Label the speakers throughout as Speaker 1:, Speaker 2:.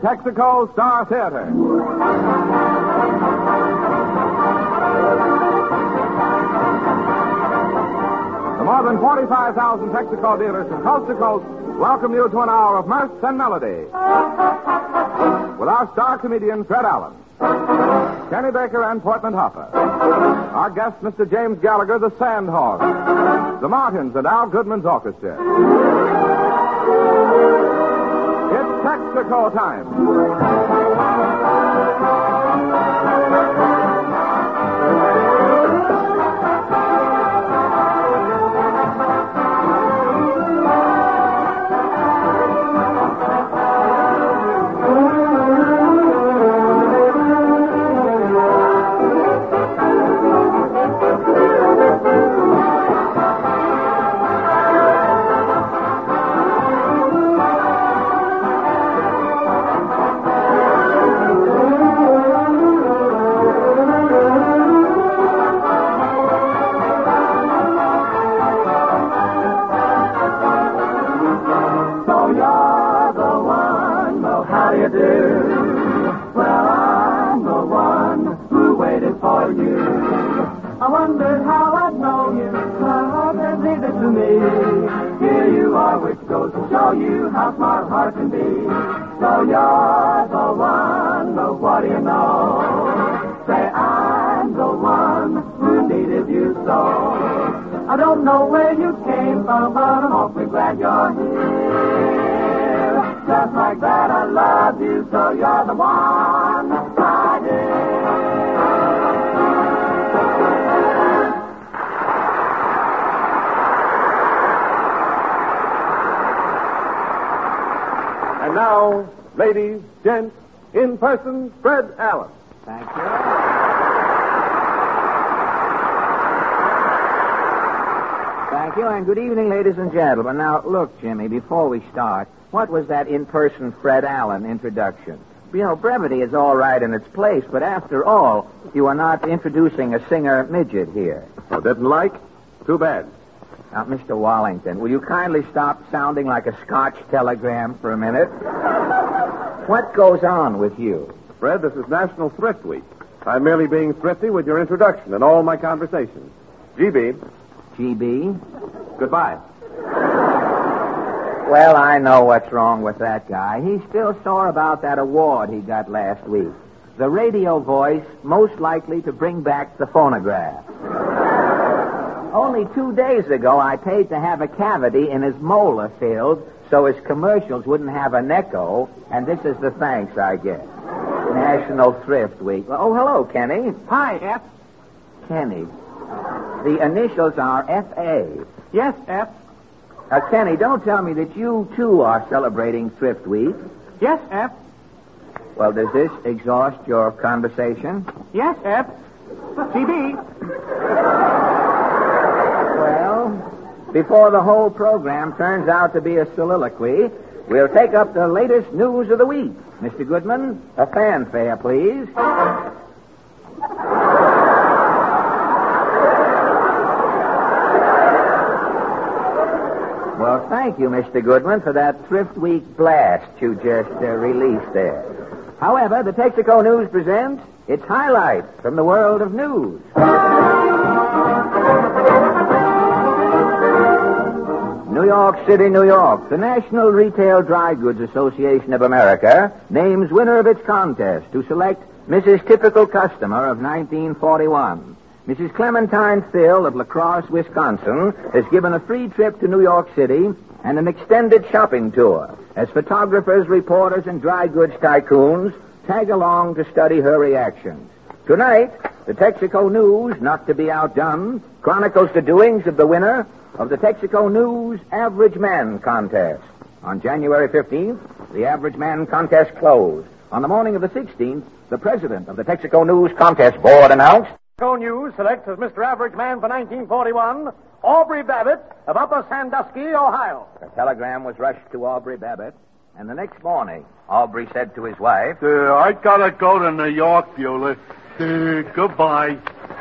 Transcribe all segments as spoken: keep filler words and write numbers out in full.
Speaker 1: Texaco Star Theater. The more than forty-five thousand Texaco dealers from coast to coast welcome you to an hour of mirth and melody. With our star comedian, Fred Allen, Kenny Baker, and Portland Hoffa. Our guest, Mister James Gallagher, the Sandhorn, the Martins, and Al Goodman's orchestra. It's Texaco time.
Speaker 2: I wondered how I'd know you, but then leave it to me. Here you are, which goes to show you how smart heart can be. So you're the one, but what do you know? Say I'm the one who needed you so. I don't know where you came from, but I'm awfully glad you're here. Just like that, I love you, so you're the one, my dear.
Speaker 1: And now, ladies, gents, in person, Fred Allen.
Speaker 3: Thank you. Thank you, and good evening, ladies and gentlemen. Now, look, Jimmy, before we start, what was that in-person Fred Allen introduction? You know, brevity is all right in its place, but after all, you are not introducing a singer midget here.
Speaker 1: Oh, didn't like? Too bad.
Speaker 3: Now, Mister Wallington, will you kindly stop sounding like a Scotch telegram for a minute? What goes on with you?
Speaker 1: Fred, this is National Thrift Week. I'm merely being thrifty with your introduction and all my conversations. G B.
Speaker 3: G B?
Speaker 1: Goodbye.
Speaker 3: Well, I know what's wrong with that guy. He's still sore about that award he got last week. The radio voice most likely to bring back the phonograph. Only two days ago, I paid to have a cavity in his molar filled so his commercials wouldn't have an echo, and this is the thanks I get. National Thrift Week. Oh, hello, Kenny.
Speaker 4: Hi, F.
Speaker 3: Kenny. The initials are F A.
Speaker 4: Yes, F.
Speaker 3: Uh, Kenny, don't tell me that you, too, are celebrating Thrift Week.
Speaker 4: Yes, F.
Speaker 3: Well, does this exhaust your conversation?
Speaker 4: Yes, F. C B.
Speaker 3: Well, before the whole program turns out to be a soliloquy, we'll take up the latest news of the week. Mister Goodman, a fanfare, please. Well, thank you, Mister Goodman, for that Thrift Week blast you just uh, released there. However, the Texaco News presents its highlights from the world of news. New York City, New York. The National Retail Dry Goods Association of America names winner of its contest to select Missus Typical Customer of nineteen forty-one. Missus Clementine Thill of La Crosse, Wisconsin, has given a free trip to New York City and an extended shopping tour as photographers, reporters, and dry goods tycoons tag along to study her reactions. Tonight, the Texaco News, not to be outdone, chronicles the doings of the winner of the Texaco News Average Man Contest. On January fifteenth, the Average Man Contest closed. On the morning of the sixteenth, the president of the Texaco News Contest Board announced,
Speaker 4: Texaco News selects as Mister Average Man for nineteen forty-one, Aubrey Babbitt of Upper Sandusky, Ohio.
Speaker 3: The telegram was rushed to Aubrey Babbitt, and the next morning, Aubrey said to his wife,
Speaker 5: Uh, I gotta go to New York, Bueller. Uh, goodbye.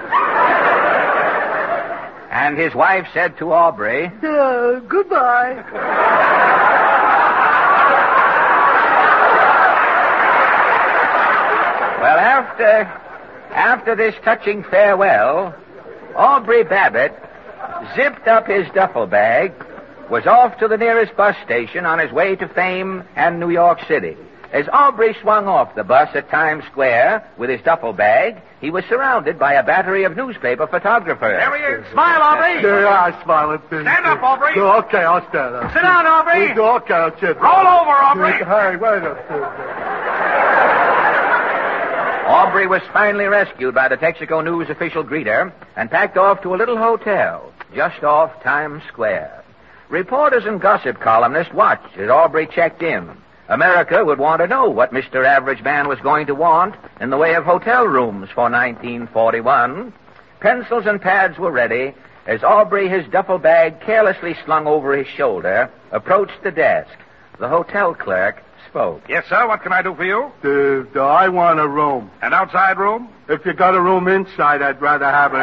Speaker 3: and his wife said to Aubrey,
Speaker 5: Uh, goodbye.
Speaker 3: Well, after after this touching farewell, Aubrey Babbitt zipped up his duffel bag, was off to the nearest bus station on his way to fame and New York City. As Aubrey swung off the bus at Times Square with his duffel bag, he was surrounded by a battery of newspaper photographers.
Speaker 4: There he is. Smile, Aubrey.
Speaker 5: Yeah, I smile at this.
Speaker 4: Stand up, Aubrey.
Speaker 5: Oh, okay, I'll stand up.
Speaker 4: Sit down, Aubrey.
Speaker 5: Oh, okay, I'll sit.
Speaker 4: Roll over, Aubrey.
Speaker 5: Hey, wait a minute.
Speaker 3: Aubrey was finally rescued by the Texaco News official greeter and packed off to a little hotel just off Times Square. Reporters and gossip columnists watched as Aubrey checked in. America would want to know what Mister Average Man was going to want in the way of hotel rooms for nineteen forty-one. Pencils and pads were ready as Aubrey, his duffel bag carelessly slung over his shoulder, approached the desk. The hotel clerk spoke.
Speaker 1: Yes, sir. What can I do for you?
Speaker 5: Do, do I want a room?
Speaker 1: An outside room?
Speaker 5: If you got a room inside, I'd rather have it.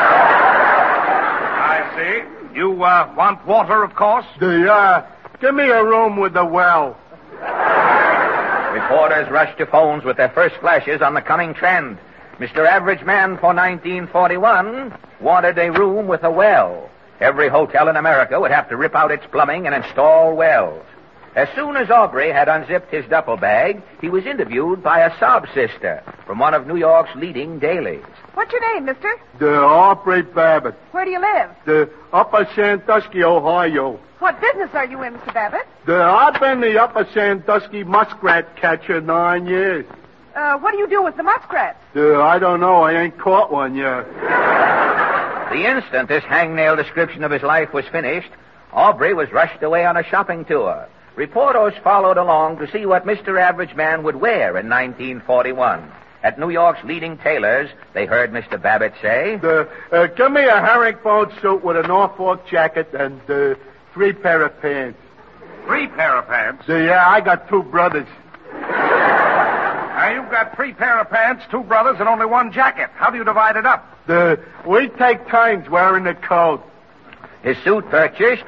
Speaker 1: I see. You uh, want water, of course?
Speaker 5: Do you, uh, give me a room with a well.
Speaker 3: Reporters rushed to phones with their first flashes on the coming trend. Mister Average Man for nineteen forty-one wanted a room with a well. Every hotel in America would have to rip out its plumbing and install wells. As soon as Aubrey had unzipped his duffel bag, he was interviewed by a sob sister from one of New York's leading dailies.
Speaker 6: What's your name, mister?
Speaker 5: The Aubrey Babbitt.
Speaker 6: Where do you live?
Speaker 5: The Upper Sandusky, Ohio.
Speaker 6: What business are you in, Mister Babbitt?
Speaker 5: The, I've been the Upper Sandusky muskrat catcher nine years.
Speaker 6: Uh, what do you do with the muskrats?
Speaker 5: The, I don't know. I ain't caught one yet.
Speaker 3: The instant this hangnail description of his life was finished, Aubrey was rushed away on a shopping tour. Reporters followed along to see what Mister Average Man would wear in nineteen forty-one. At New York's leading tailors, they heard Mister Babbitt say,
Speaker 5: The, uh, give me a herringbone suit with a Norfolk jacket and uh, three pair of pants.
Speaker 1: Three pair of pants?
Speaker 5: The, yeah, I got two brothers.
Speaker 1: Now, you've got three pair of pants, two brothers, and only one jacket. How do you divide it up?
Speaker 5: The, we take turns wearing the coat.
Speaker 3: his suit purchased...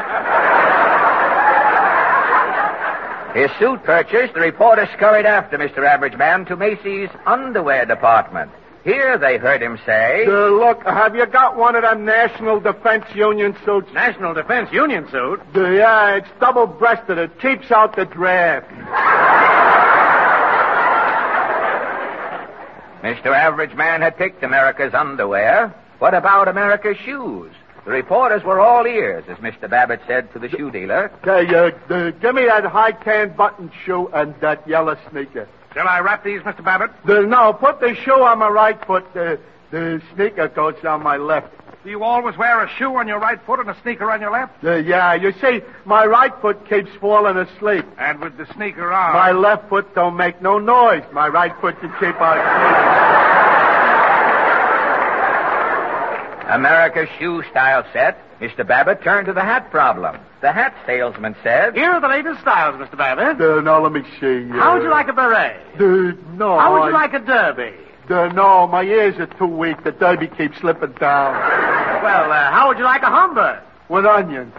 Speaker 3: His suit purchased, the reporter scurried after Mister Average Man to Macy's underwear department. Here they heard him say...
Speaker 5: Uh, look, have you got one of them National Defense Union suits?
Speaker 4: National Defense Union suit?
Speaker 5: Uh, yeah, it's double-breasted. It keeps out the draft.
Speaker 3: Mister Average Man had picked America's underwear. What about America's shoes? The reporters were all ears, as Mister Babbitt said to the shoe dealer.
Speaker 5: Okay, uh, uh, give me that high-tan button shoe and that yellow sneaker.
Speaker 1: Shall I wrap these, Mister Babbitt?
Speaker 5: The, no, put the shoe on my right foot. The, the sneaker goes on my left.
Speaker 1: Do you always wear a shoe on your right foot and a sneaker on your left?
Speaker 5: Uh, yeah, you see, my right foot keeps falling asleep.
Speaker 1: And with the sneaker on...
Speaker 5: My left foot don't make no noise. My right foot can keep on sleeping.
Speaker 3: America's shoe style set, Mister Babbitt turned to the hat problem. The hat salesman said...
Speaker 4: Here are the latest styles, Mister Babbitt.
Speaker 5: Uh, now, let me see. Uh,
Speaker 4: How would you like a beret?
Speaker 5: Uh, no.
Speaker 4: How would you
Speaker 5: I,
Speaker 4: like a derby?
Speaker 5: Uh, no, my ears are too weak. The derby keeps slipping down.
Speaker 4: Well, uh, how would you like a Humber?
Speaker 5: With onions.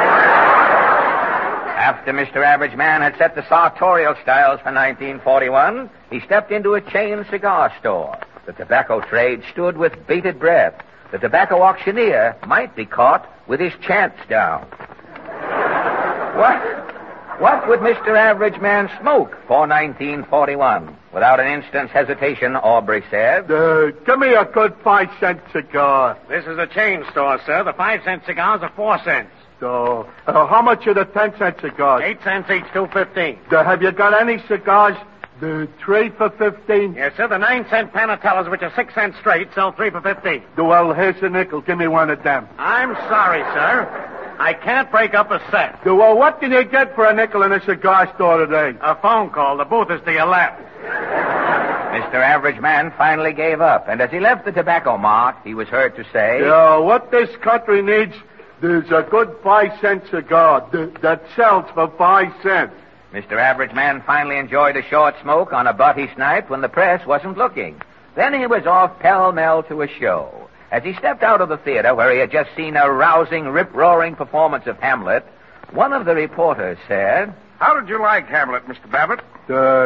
Speaker 3: After Mister Average Man had set the sartorial styles for nineteen forty-one, he stepped into a chain cigar store. The tobacco trade stood with bated breath. The tobacco auctioneer might be caught with his chance down. What? What would Mister Average Man smoke for nineteen forty-one? Without an instant's hesitation, Aubrey said...
Speaker 5: Uh, give me a good five-cent cigar.
Speaker 4: This is a chain store, sir. The five-cent cigars are four cents.
Speaker 5: So, uh, how much are the ten-cent cigars?
Speaker 4: Eight cents each, two fifteen.
Speaker 5: Uh, have you got any cigars? The three for fifteen?
Speaker 4: Yes, sir. The nine-cent Panatellas, which are six cents straight, sell three for fifteen.
Speaker 5: Well, here's a nickel. Give me one of them.
Speaker 4: I'm sorry, sir. I can't break up a set.
Speaker 5: Well, what can you get for a nickel in a cigar store today?
Speaker 4: A phone call. The booth is to your left.
Speaker 3: Mister Average Man finally gave up, and as he left the tobacco mart, he was heard to say...
Speaker 5: Yeah, what this country needs is a good five-cent cigar th- that sells for five cents.
Speaker 3: Mister Average Man finally enjoyed a short smoke on a butt he sniped when the press wasn't looking. Then he was off pell-mell to a show. As he stepped out of the theater where he had just seen a rousing, rip-roaring performance of Hamlet, one of the reporters said...
Speaker 1: How did you like Hamlet, Mister Babbitt?
Speaker 5: Uh,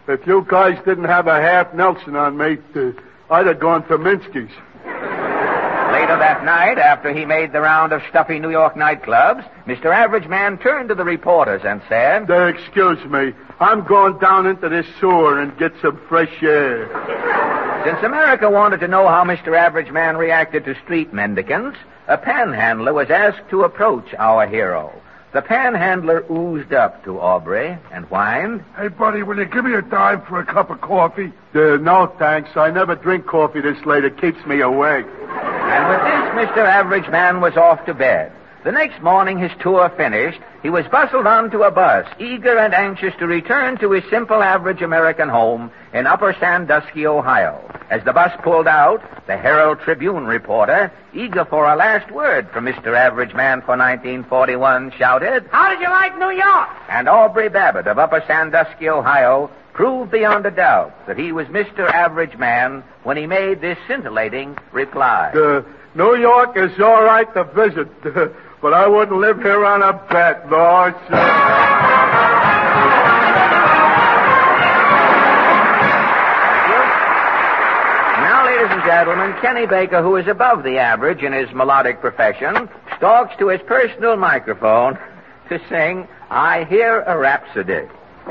Speaker 5: if you guys didn't have a half Nelson on me, uh, I'd have gone to Minsky's.
Speaker 3: Later that night, after he made the round of stuffy New York nightclubs, Mister Average Man turned to the reporters and said,
Speaker 5: Uh, excuse me, I'm going down into this sewer and get some fresh air.
Speaker 3: Since America wanted to know how Mister Average Man reacted to street mendicants, a panhandler was asked to approach our hero. The panhandler oozed up to Aubrey and whined,
Speaker 5: Hey, buddy, will you give me a dime for a cup of coffee? Uh, no, thanks. I never drink coffee this late. It keeps me awake.
Speaker 3: And with this, Mister Average Man was off to bed. The next morning, his tour finished, he was bustled onto a bus, eager and anxious to return to his simple average American home in Upper Sandusky, Ohio. As the bus pulled out, the Herald Tribune reporter, eager for a last word from Mister Average Man for nineteen forty-one, shouted,
Speaker 6: How did you like New York?
Speaker 3: And Aubrey Babbitt of Upper Sandusky, Ohio, proved beyond a doubt that he was Mister Average Man when he made this scintillating reply.
Speaker 5: Uh, New York is all right to visit, but I wouldn't live here on a bet, no, sir.
Speaker 3: Now, ladies and gentlemen, Kenny Baker, who is above the average in his melodic profession, stalks to his personal microphone to sing I Hear a Rhapsody.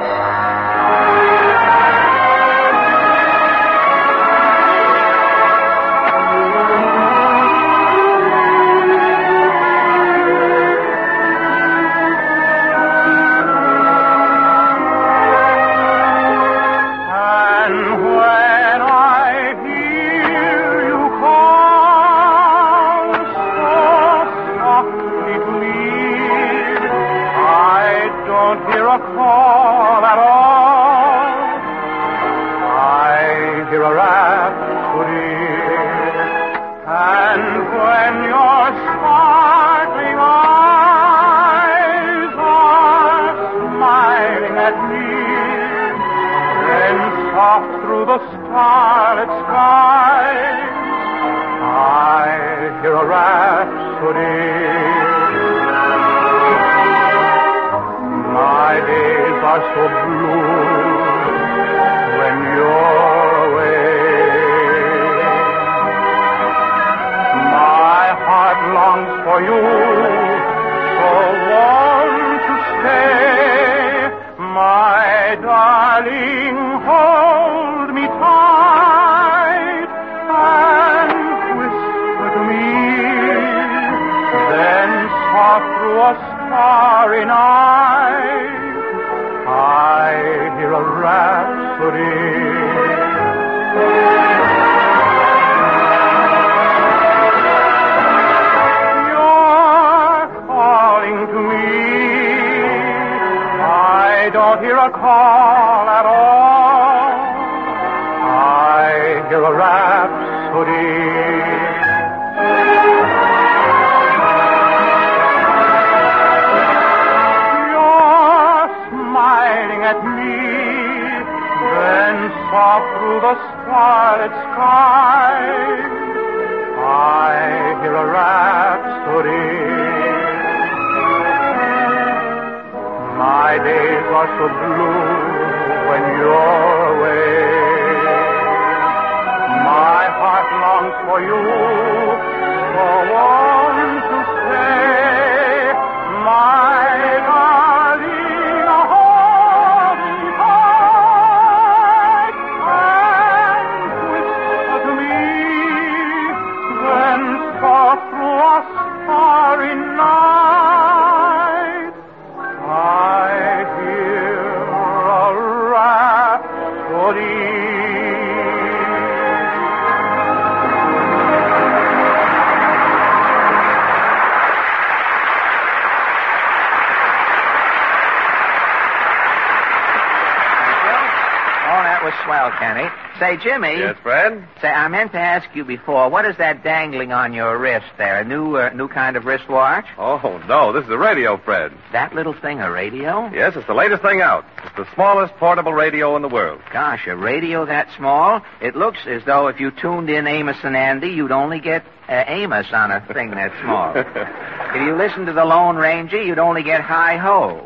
Speaker 3: Kenny. Say, Jimmy.
Speaker 7: Yes, Fred?
Speaker 3: Say, I meant to ask you before, what is that dangling on your wrist there? A new uh, new kind of wristwatch?
Speaker 7: Oh, no, this is a radio, Fred.
Speaker 3: That little thing a radio?
Speaker 7: Yes, it's the latest thing out. It's the smallest portable radio in the world.
Speaker 3: Gosh, a radio that small? It looks as though if you tuned in Amos and Andy, you'd only get uh, Amos on a thing that small. If you listened to the Lone Ranger, you'd only get Hi-Ho.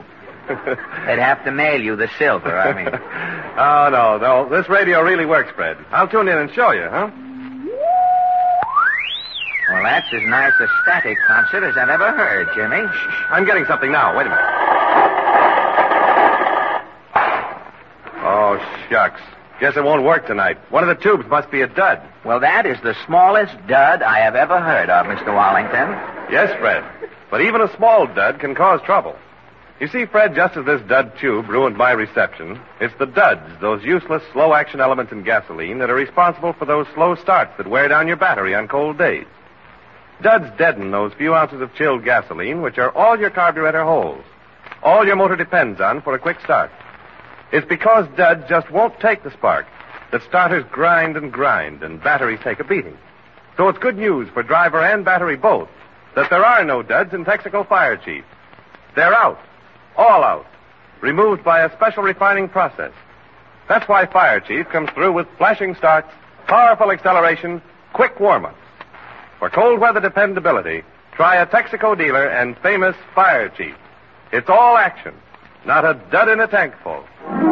Speaker 3: They'd have to mail you the silver, I mean.
Speaker 7: Oh, no, no. This radio really works, Fred. I'll tune in and show you, huh?
Speaker 3: Well, that's as nice a static concert as I've ever heard, Jimmy.
Speaker 7: I'm getting something now. Wait a minute. Oh, shucks. Guess it won't work tonight. One of the tubes must be a dud.
Speaker 3: Well, that is the smallest dud I have ever heard of, Mister Wallington.
Speaker 7: Yes, Fred. But even a small dud can cause trouble. You see, Fred, just as this dud tube ruined my reception, it's the duds, those useless, slow-action elements in gasoline, that are responsible for those slow starts that wear down your battery on cold days. Duds deaden those few ounces of chilled gasoline, which are all your carburetor holds, all your motor depends on for a quick start. It's because duds just won't take the spark that starters grind and grind and batteries take a beating. So it's good news for driver and battery both that there are no duds in Texaco Fire Chief. They're out. All out. Removed by a special refining process. That's why Fire Chief comes through with flashing starts, powerful acceleration, quick warm-ups. For cold weather dependability, try a Texaco dealer and famous Fire Chief. It's all action, not a dud in a tank full.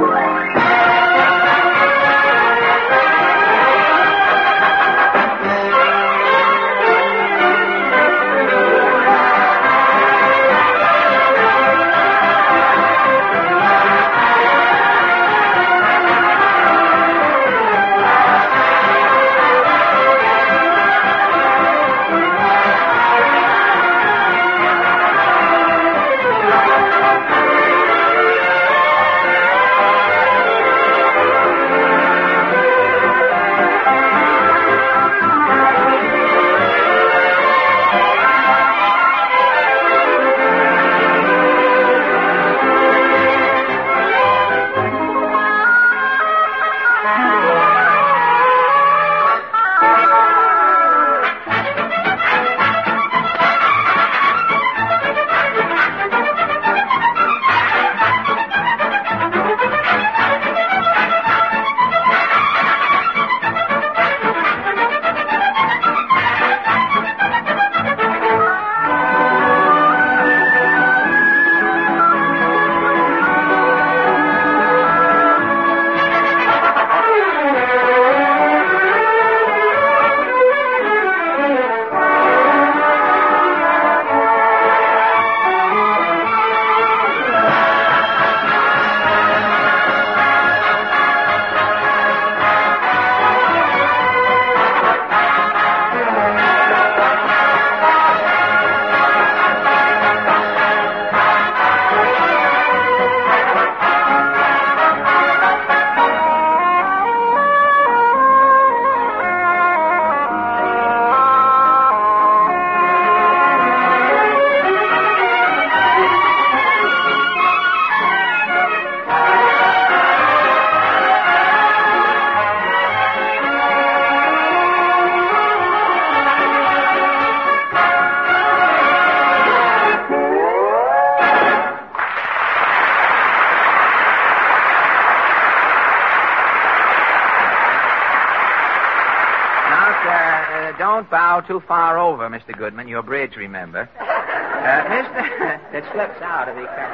Speaker 3: Don't bow too far over, Mister Goodman. Your bridge, remember. Uh, Mister It slips out if he can.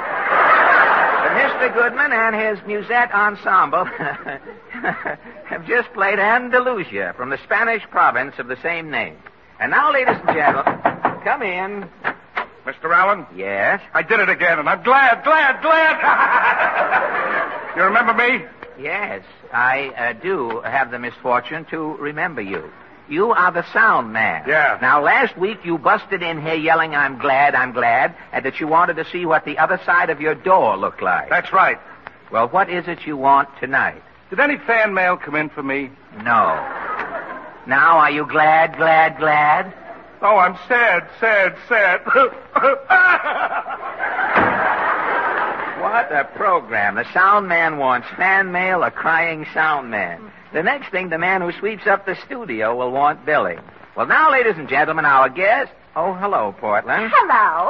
Speaker 3: But Mister Goodman and his musette ensemble have just played Andalusia from the Spanish province of the same name. And now, ladies and gentlemen, come in.
Speaker 7: Mister Allen?
Speaker 3: Yes?
Speaker 7: I did it again, and I'm glad, glad, glad. You remember me?
Speaker 3: Yes, I uh, do have the misfortune to remember you. You are the sound man.
Speaker 7: Yeah.
Speaker 3: Now, last week you busted in here yelling, I'm glad, I'm glad, and that you wanted to see what the other side of your door looked like.
Speaker 7: That's right.
Speaker 3: Well, what is it you want tonight?
Speaker 7: Did any fan mail come in for me?
Speaker 3: No. Now, are you glad, glad, glad?
Speaker 7: Oh, I'm sad, sad, sad.
Speaker 3: What a program. The sound man wants fan mail, a crying sound man. The next thing, the man who sweeps up the studio will want billing. Well, now, ladies and gentlemen, our guest... Oh, hello, Portland.
Speaker 6: Hello.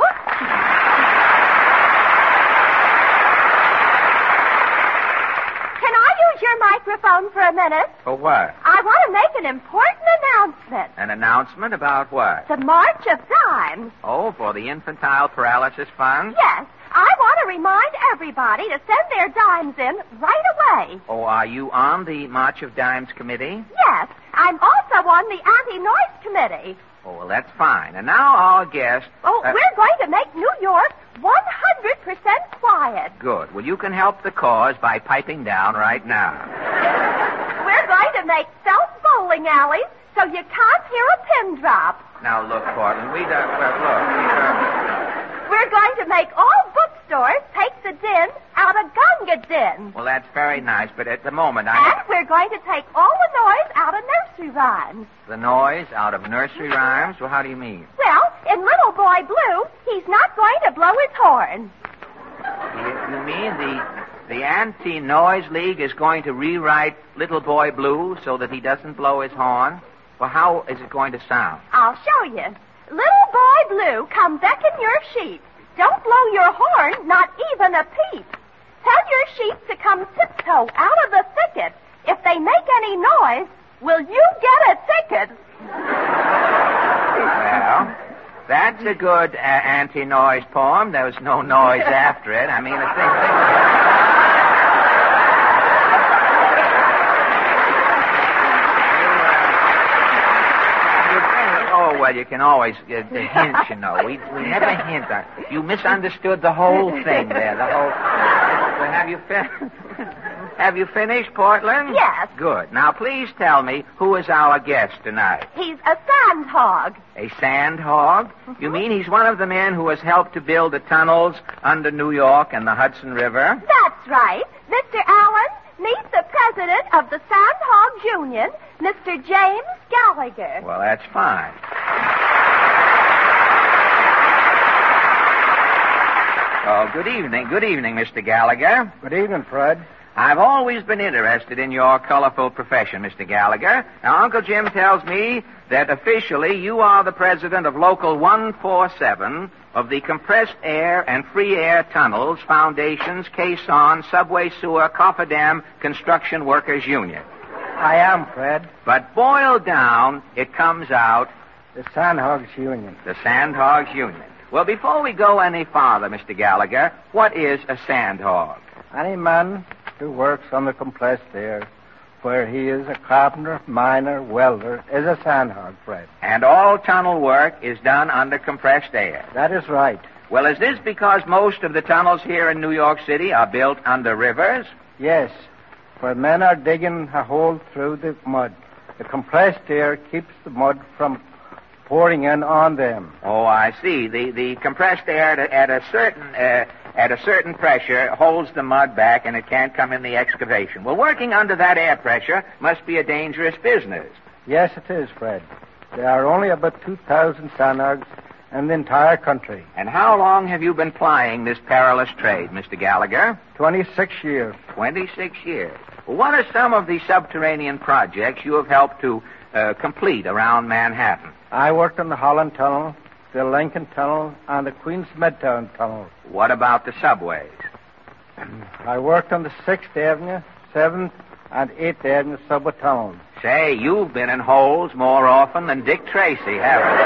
Speaker 8: Can I use your microphone for a minute?
Speaker 3: For what?
Speaker 8: I want to make an important announcement.
Speaker 3: An announcement about what?
Speaker 8: The March of Dimes.
Speaker 3: Oh, for the Infantile Paralysis Fund?
Speaker 8: Yes. I want to remind everybody to send their dimes in right away.
Speaker 3: Oh, are you on the March of Dimes committee?
Speaker 8: Yes, I'm also on the anti-noise committee.
Speaker 3: Oh, well, that's fine. And now our guest...
Speaker 8: Oh,
Speaker 3: uh,
Speaker 8: we're going to make New York one hundred percent quiet.
Speaker 3: Good. Well, you can help the cause by piping down right now.
Speaker 8: We're going to make felt bowling alleys so you can't hear a pin drop.
Speaker 3: Now, look, Portland, we don't... Well, look, we don't...
Speaker 8: We're going to make all bookstores take the din out of Gunga Din.
Speaker 3: Well, that's very nice, but at the moment
Speaker 8: And
Speaker 3: I...
Speaker 8: we're going to take all the noise out of nursery rhymes.
Speaker 3: The noise out of nursery rhymes? Well, how do you mean?
Speaker 8: Well, in Little Boy Blue, he's not going to blow his horn.
Speaker 3: You, you mean the the Anti-Noise League is going to rewrite Little Boy Blue so that he doesn't blow his horn? Well, how is it going to sound?
Speaker 8: I'll show you. Little Boy Blue, come beck in your sheep. Don't blow your horn, not even a peep. Tell your sheep to come tiptoe out of the thicket. If they make any noise, will you get a ticket?
Speaker 3: Well, that's a good uh, anti-noise poem. There was no noise after it. I mean, the thing... thing... Oh, well, you can always uh, the hint, you know. We, we never hint. On. You misunderstood the whole thing there. The whole. Well, have you fin- Have you finished, Portland?
Speaker 8: Yes.
Speaker 3: Good. Now, please tell me who is our guest tonight.
Speaker 8: He's a sandhog.
Speaker 3: A sandhog? Mm-hmm. You mean he's one of the men who has helped to build the tunnels under New York and the Hudson River?
Speaker 8: That's right. Mister Allen, meet the president of the Sandhogs Union, Mister James Gallagher.
Speaker 3: Well, that's fine. Oh, good evening. Good evening, Mister Gallagher.
Speaker 9: Good evening, Fred.
Speaker 3: I've always been interested in your colorful profession, Mister Gallagher. Now, Uncle Jim tells me that officially you are the president of Local one forty-seven of the Compressed Air and Free Air Tunnels, Foundations, Caisson, Subway Sewer, Cofferdam Construction Workers Union.
Speaker 9: I am, Fred.
Speaker 3: But boiled down, it comes out...
Speaker 9: The Sandhogs Union.
Speaker 3: The Sandhogs Union. Well, before we go any farther, Mister Gallagher, what is a sandhog?
Speaker 9: Any man who works on the compressed air, where he is a carpenter, miner, welder, is a sandhog, Fred.
Speaker 3: And all tunnel work is done under compressed air.
Speaker 9: That is right.
Speaker 3: Well, is this because most of the tunnels here in New York City are built under rivers?
Speaker 9: Yes, where men are digging a hole through the mud. The compressed air keeps the mud from pouring in on them.
Speaker 3: Oh, I see. The the compressed air at a, at a certain uh, at a certain pressure holds the mud back, and it can't come in the excavation. Well, working under that air pressure must be a dangerous business.
Speaker 9: Yes, it is, Fred. There are only about two thousand sandhogs in the entire country.
Speaker 3: And how long have you been plying this perilous trade, Mister Gallagher?
Speaker 9: Twenty-six years.
Speaker 3: Twenty-six years. Well, what are some of the subterranean projects you have helped to uh, complete around Manhattan?
Speaker 9: I worked on the Holland Tunnel, the Lincoln Tunnel, and the Queens Midtown Tunnel.
Speaker 3: What about the subways?
Speaker 9: I worked on the sixth Avenue, seventh, and eighth Avenue subway tunnels.
Speaker 3: Say, you've been in holes more often than Dick Tracy, haven't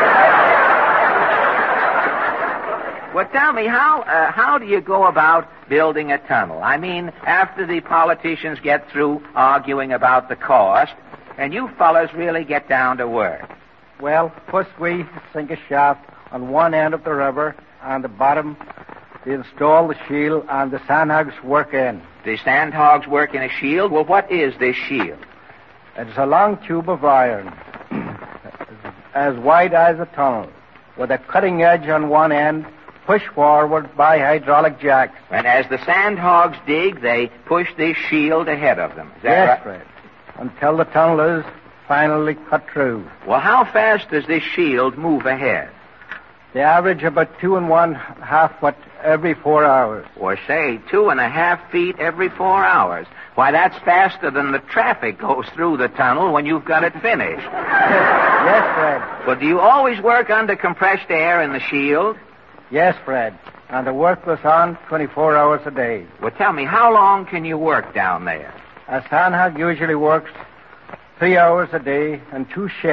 Speaker 3: you? Well, tell me, how uh, how do you go about building a tunnel? I mean, after the politicians get through arguing about the cost, and you fellas really get down to work.
Speaker 9: Well, first we sink a shaft on one end of the river, and the bottom they install the shield, and the sandhogs work in.
Speaker 3: The sandhogs work in a shield? Well, what is this shield?
Speaker 9: It's a long tube of iron, as wide as a tunnel, with a cutting edge on one end, pushed forward by hydraulic jacks.
Speaker 3: And as the sandhogs dig, they push this shield ahead of them. Is that
Speaker 9: yes,
Speaker 3: right?
Speaker 9: Fred. Until the tunnel is finally cut through.
Speaker 3: Well, how fast does this shield move ahead?
Speaker 9: They average about two and one half foot every four hours.
Speaker 3: Or say, two and a half feet every four hours. Why, that's faster than the traffic goes through the tunnel when you've got it finished.
Speaker 9: Yes, Fred.
Speaker 3: Well, do you always work under compressed air in the shield?
Speaker 9: Yes, Fred. And the work goes on twenty-four hours a day.
Speaker 3: Well, tell me, how long can you work down there?
Speaker 9: A sandhog usually works three hours a day and two shifts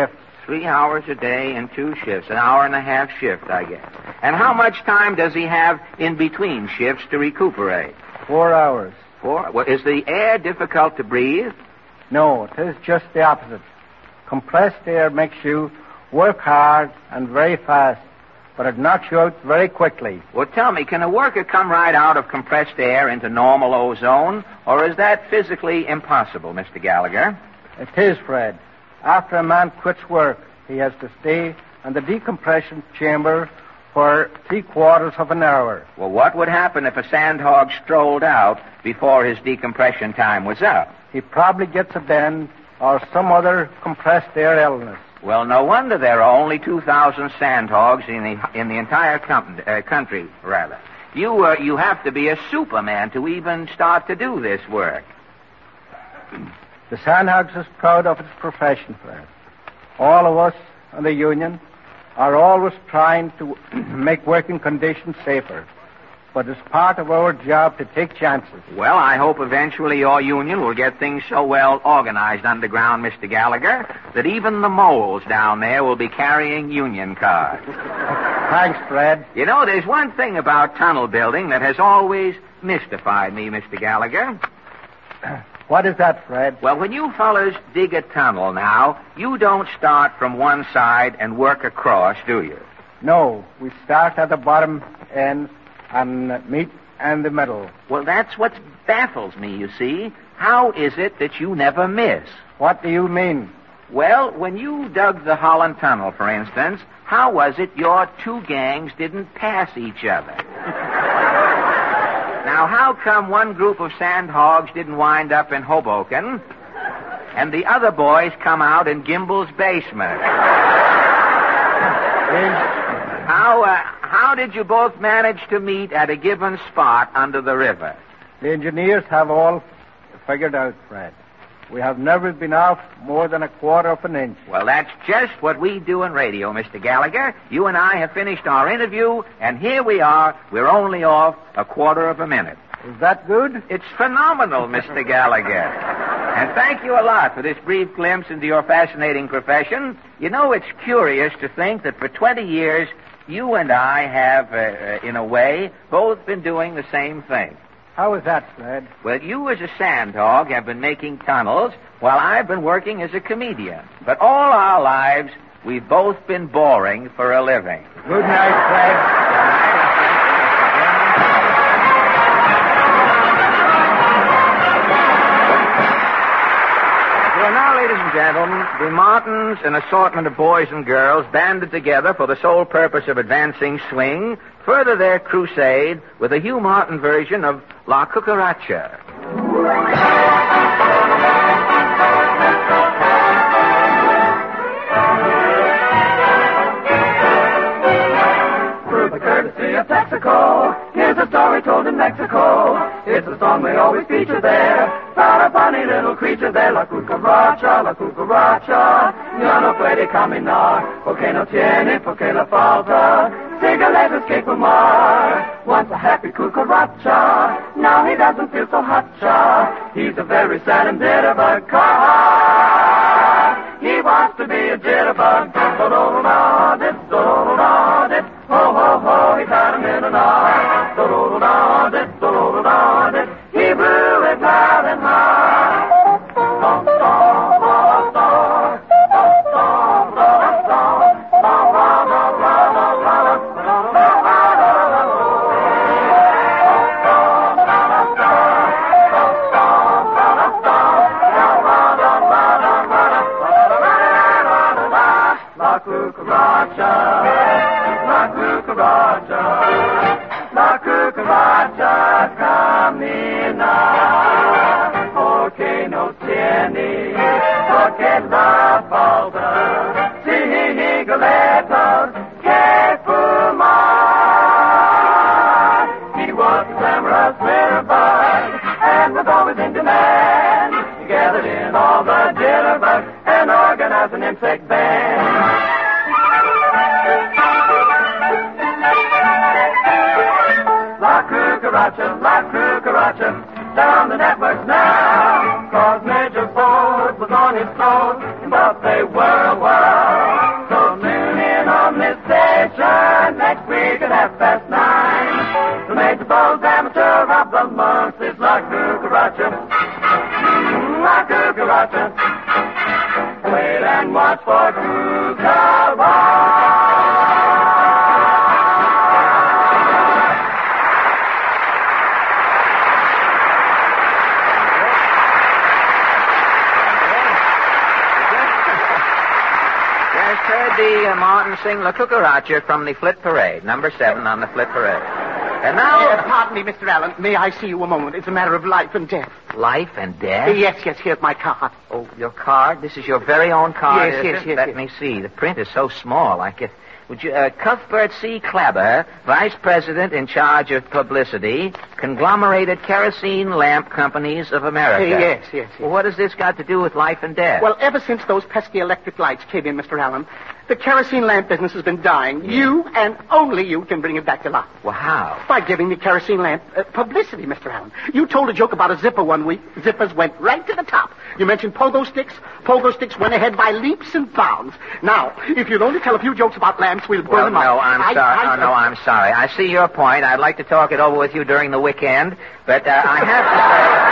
Speaker 3: Three hours a day and two shifts. An hour and a half shift, I guess. And how much time does he have in between shifts to recuperate?
Speaker 9: Four hours.
Speaker 3: Four? Well, is the air difficult to breathe?
Speaker 9: No, it is just the opposite. Compressed air makes you work hard and very fast, but it knocks you out very quickly.
Speaker 3: Well, tell me, can a worker come right out of compressed air into normal ozone, or is that physically impossible, Mister Gallagher?
Speaker 9: It is, Fred. After a man quits work, he has to stay in the decompression chamber for three quarters of an hour.
Speaker 3: Well, what would happen if a sandhog strolled out before his decompression time was up?
Speaker 9: He probably gets a bend or some other compressed air illness.
Speaker 3: Well, no wonder there are only two thousand sandhogs in the in the entire com- uh, country, rather. You uh, you have to be a superman to even start to do this work.
Speaker 9: The Sandhogs is proud of its profession, Fred. All of us in the union are always trying to make working conditions safer. But it's part of our job to take chances.
Speaker 3: Well, I hope eventually your union will get things so well organized underground, Mister Gallagher, that even the moles down there will be carrying union cards.
Speaker 9: Thanks, Fred.
Speaker 3: You know, there's one thing about tunnel building that has always mystified me, Mister Gallagher.
Speaker 9: What is that, Fred?
Speaker 3: Well, when you fellas dig a tunnel now, you don't start from one side and work across, do you?
Speaker 9: No, we start at the bottom end and meet in the middle.
Speaker 3: Well, that's what baffles me, you see. How is it that you never miss?
Speaker 9: What do you mean?
Speaker 3: Well, when you dug the Holland Tunnel, for instance, how was it your two gangs didn't pass each other? Now, how come one group of sandhogs didn't wind up in Hoboken and the other boys come out in Gimbel's basement? How, uh, how did you both manage to meet at a given spot under the river?
Speaker 9: The engineers have all figured out, Fred. We have never been off more than a quarter of an inch.
Speaker 3: Well, that's just what we do in radio, Mister Gallagher. You and I have finished our interview, and here we are. We're only off a quarter of a minute.
Speaker 9: Is that good?
Speaker 3: It's phenomenal, Mister Gallagher. And thank you a lot for this brief glimpse into your fascinating profession. You know, it's curious to think that for twenty years, you and I have, uh, uh, in a way, both been doing the same thing.
Speaker 9: How is that, Fred?
Speaker 3: Well, you as a sandhog have been making tunnels while I've been working as a comedian. But all our lives, we've both been boring for a living.
Speaker 9: Good night, Fred.
Speaker 3: Well, now, ladies and gentlemen, the Martins, an assortment of boys and girls banded together for the sole purpose of advancing swing, further their crusade with a Hugh Martin version of La Cucaracha.
Speaker 2: Through the courtesy of Texaco, here's a story told in Mexico. It's a song they always feature there. About a funny little creature there, La Cucaracha, La Cucaracha. Ya no puede caminar, porque no tiene, porque le falta cigarettes que fumar. Once a happy cucaracha, now he doesn't feel so hot-cha. He's a very sad and jitterbug car. He wants to be a jitterbug. Do-do-do-da-dit, do-do-do-da-dit. Ho, ho, ho, he's had a minute now. Do-do-do-da-dit, do-do-do-da-dit. He blew it loud and high. Dum, dum, dum, dum, dum, dum, dum, La cucaracha, la cucaracha, la cucaracha camina, porque no tiene, porque la falta cigarettes que fumar. He was a glamorous jitterbug and was always in demand. He gathered in all the jitterbugs and organized an insect band. La cucaracha, la cucaracha, down the networks now. Cause Major Ford was on his toes, but they were well. button. Wait and watch for two cowboys.
Speaker 3: Just heard the uh, Martin sing La Cucaracha from the Flit Parade, number seven on the Flit Parade. And now...
Speaker 10: Uh, pardon me, Mister Allen. May I see you a moment? It's a matter of life and death.
Speaker 3: Life and death?
Speaker 10: Yes, yes, here's my card.
Speaker 3: Oh, your card? This is your very own card,
Speaker 10: Yes,
Speaker 3: is
Speaker 10: yes,
Speaker 3: it?
Speaker 10: yes,
Speaker 3: Let
Speaker 10: yes.
Speaker 3: me see. The print is so small, I could... Would you, uh, Cuthbert C. Clabber, Vice President in charge of publicity, Conglomerated Kerosene Lamp Companies of America.
Speaker 10: Uh, yes, yes, yes.
Speaker 3: Well, what has this got to do with life and death?
Speaker 10: Well, ever since those pesky electric lights came in, Mister Allen, the kerosene lamp business has been dying.
Speaker 3: Yeah.
Speaker 10: You and only you can bring it back to life.
Speaker 3: Well, how?
Speaker 10: By giving the kerosene lamp uh, publicity, Mister Allen. You told a joke about a zipper one week. Zippers went right to the top. You mentioned pogo sticks. Pogo sticks went ahead by leaps and bounds. Now, if you'll only tell a few jokes about lamps, we'll burn
Speaker 3: Well,
Speaker 10: them up.
Speaker 3: no, I'm
Speaker 10: I-
Speaker 3: sorry.
Speaker 10: I-
Speaker 3: oh, no, I'm sorry. I see your point. I'd like to talk it over with you during the weekend, but uh, I have to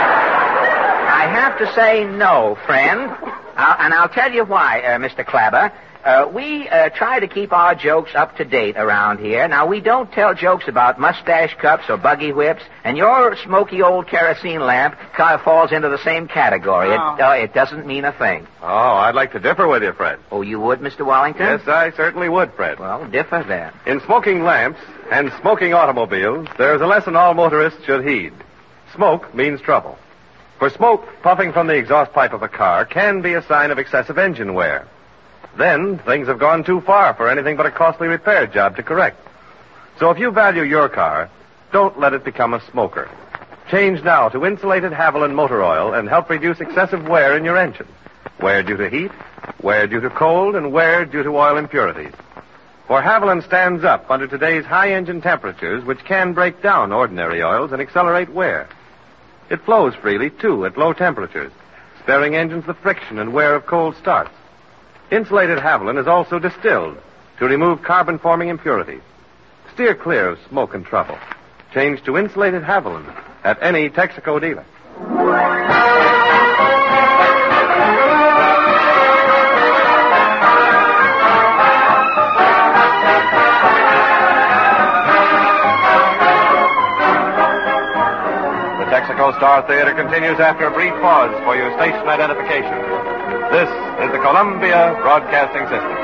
Speaker 3: say, I have to say no, friend. Uh, and I'll tell you why, uh, Mister Clabber. Uh, we uh, try to keep our jokes up to date around here. Now, we don't tell jokes about mustache cups or buggy whips, and your smoky old kerosene lamp kind of falls into the same category. It,
Speaker 10: Oh.
Speaker 3: uh, it doesn't mean a thing.
Speaker 7: Oh, I'd like to differ with you, Fred.
Speaker 3: Oh, you would, Mister Wallington?
Speaker 7: Yes, I certainly would, Fred.
Speaker 3: Well, differ then.
Speaker 7: In smoking lamps and smoking automobiles, there's a lesson all motorists should heed. Smoke means trouble. For smoke puffing from the exhaust pipe of a car can be a sign of excessive engine wear. Then things have gone too far for anything but a costly repair job to correct. So if you value your car, don't let it become a smoker. Change now to insulated Haviland motor oil and help reduce excessive wear in your engine. Wear due to heat, wear due to cold, and wear due to oil impurities. For Haviland stands up under today's high engine temperatures, which can break down ordinary oils and accelerate wear. It flows freely, too, at low temperatures, sparing engines the friction and wear of cold starts. Insulated Haviland is also distilled to remove carbon-forming impurities. Steer clear of smoke and trouble. Change to insulated Haviland at any Texaco dealer. The Texaco Star Theater continues after a brief pause for your station identification. This is the Columbia Broadcasting System.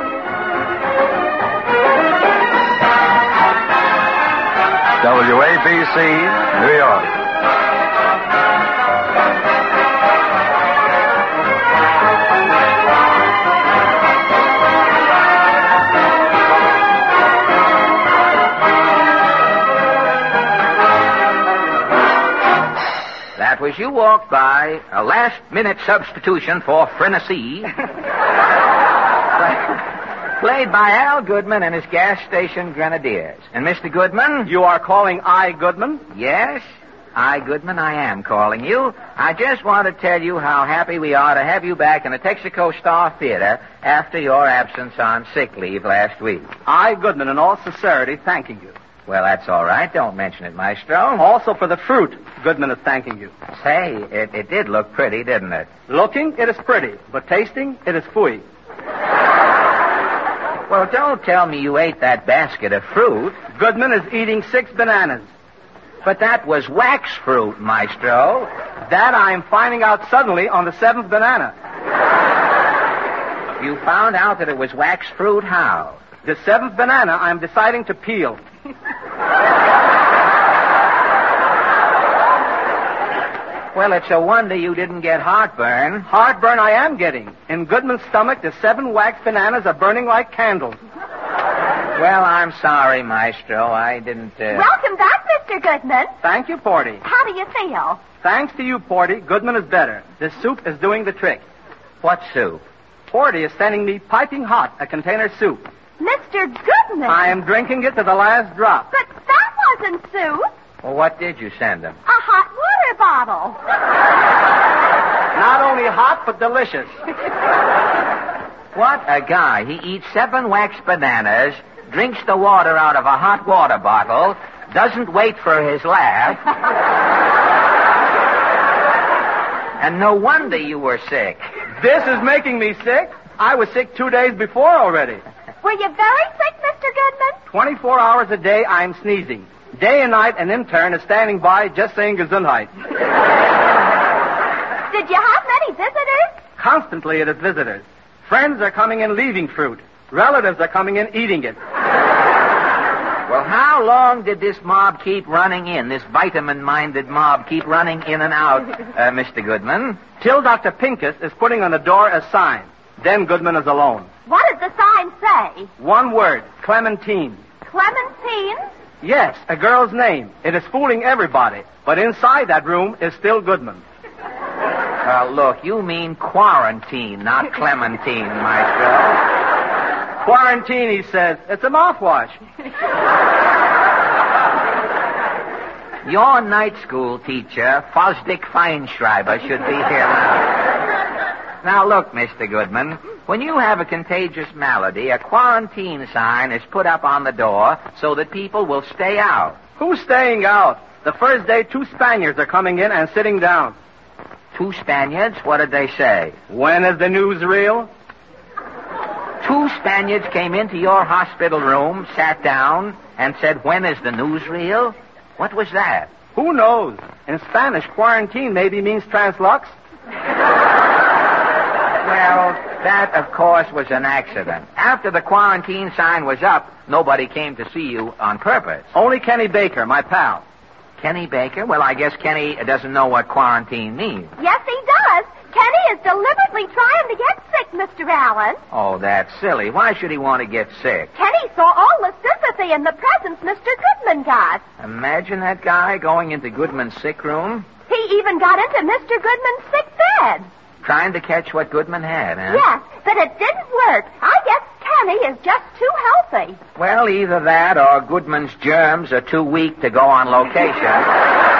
Speaker 1: W A B C, New York.
Speaker 3: That was You Walked By, a last-minute substitution for Frenessy. Played by Al Goodman and his gas station grenadiers. And Mister Goodman?
Speaker 10: You are calling I. Goodman?
Speaker 3: Yes, I, Goodman, I am calling you. I just want to tell you how happy we are to have you back in the Texaco Star Theater after your absence on sick leave last week.
Speaker 10: I. Goodman, in all sincerity, thanking you.
Speaker 3: Well, that's all right. Don't mention it, Maestro.
Speaker 10: Also for the fruit, Goodman is thanking you.
Speaker 3: Say, it, it did look pretty, didn't it?
Speaker 10: Looking, it is pretty, but tasting, it is fooey.
Speaker 3: Well, don't tell me you ate that basket of fruit.
Speaker 10: Goodman is eating six bananas.
Speaker 3: But that was wax fruit, Maestro.
Speaker 10: That I'm finding out suddenly on the seventh banana.
Speaker 3: You found out that it was wax fruit how?
Speaker 10: The seventh banana I'm deciding to peel.
Speaker 3: Well, it's a wonder you didn't get heartburn.
Speaker 10: Heartburn I am getting. In Goodman's stomach, the seven wax bananas are burning like candles.
Speaker 3: Well, I'm sorry, Maestro. I didn't, uh...
Speaker 8: Welcome back, Mister Goodman.
Speaker 10: Thank you, Porty.
Speaker 8: How do you feel?
Speaker 10: Thanks to you, Porty, Goodman is better. This soup is doing the trick.
Speaker 3: What soup?
Speaker 10: Porty is sending me piping hot a container soup.
Speaker 8: Mister Goodman.
Speaker 10: I am drinking it to the last drop.
Speaker 8: But that wasn't soup.
Speaker 3: Well, what did you send him?
Speaker 8: A hot water bottle.
Speaker 10: Not only hot, but delicious.
Speaker 3: What a guy. He eats seven wax bananas, drinks the water out of a hot water bottle, doesn't wait for his laugh, And no wonder you were sick.
Speaker 9: This is making me sick. I was sick two days before already.
Speaker 8: Were you very sick, Mister Goodman?
Speaker 9: Twenty-four hours a day, I'm sneezing. Day and night, an intern is standing by just saying Gesundheit.
Speaker 8: Did you have many visitors?
Speaker 9: Constantly it is visitors. Friends are coming in leaving fruit. Relatives are coming in eating it.
Speaker 3: Well, how long did this mob keep running in, this vitamin-minded mob keep running in and out, uh, Mister Goodman?
Speaker 9: Till Doctor Pincus is putting on the door a sign. Then Goodman is alone.
Speaker 8: What does the sign say?
Speaker 9: One word, Clementine.
Speaker 8: Clementine?
Speaker 9: Yes, a girl's name. It is fooling everybody. But inside that room is still Goodman.
Speaker 3: Uh, look, you mean quarantine, not Clementine, Maestro.
Speaker 9: Quarantine, he says. It's a mouthwash.
Speaker 3: Your night school teacher, Fosdick Feinschreiber, should be here now. Now, look, Mister Goodman, when you have a contagious malady, a quarantine sign is put up on the door so that people will stay out.
Speaker 9: Who's staying out? The first day, two Spaniards are coming in and sitting down.
Speaker 3: Two Spaniards? What did they say?
Speaker 9: When is the news real?
Speaker 3: Two Spaniards came into your hospital room, sat down, and said, when is the news real? What was that?
Speaker 9: Who knows? In Spanish, quarantine maybe means translux.
Speaker 3: Well, that, of course, was an accident. After the quarantine sign was up, nobody came to see you on purpose.
Speaker 9: Only Kenny Baker, my pal.
Speaker 3: Kenny Baker? Well, I guess Kenny doesn't know what quarantine means.
Speaker 8: Yes, he does. Kenny is deliberately trying to get sick, Mister Allen.
Speaker 3: Oh, that's silly. Why should he want to get sick?
Speaker 8: Kenny saw all the sympathy and the presents Mister Goodman got.
Speaker 3: Imagine that guy going into Goodman's sick room.
Speaker 8: He even got into Mister Goodman's sick bed.
Speaker 3: Trying to catch what Goodman had, huh?
Speaker 8: Yes, but it didn't work. I guess Kenny is just too healthy.
Speaker 3: Well, either that or Goodman's germs are too weak to go on location.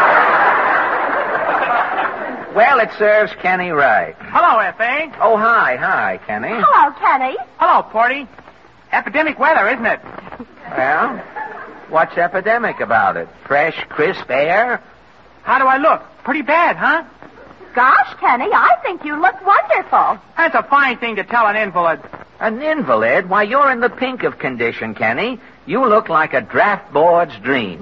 Speaker 3: Well, it serves Kenny right.
Speaker 11: Hello, F A.
Speaker 3: Oh, hi, hi, Kenny.
Speaker 8: Hello, Kenny.
Speaker 11: Hello, Porty. Epidemic weather, isn't it?
Speaker 3: Well, what's epidemic about it? Fresh, crisp air?
Speaker 11: How do I look? Pretty bad, huh?
Speaker 8: Gosh, Kenny, I think you look wonderful.
Speaker 11: That's a fine thing to tell an invalid.
Speaker 3: An invalid? Why, you're in the pink of condition, Kenny. You look like a draft board's dream.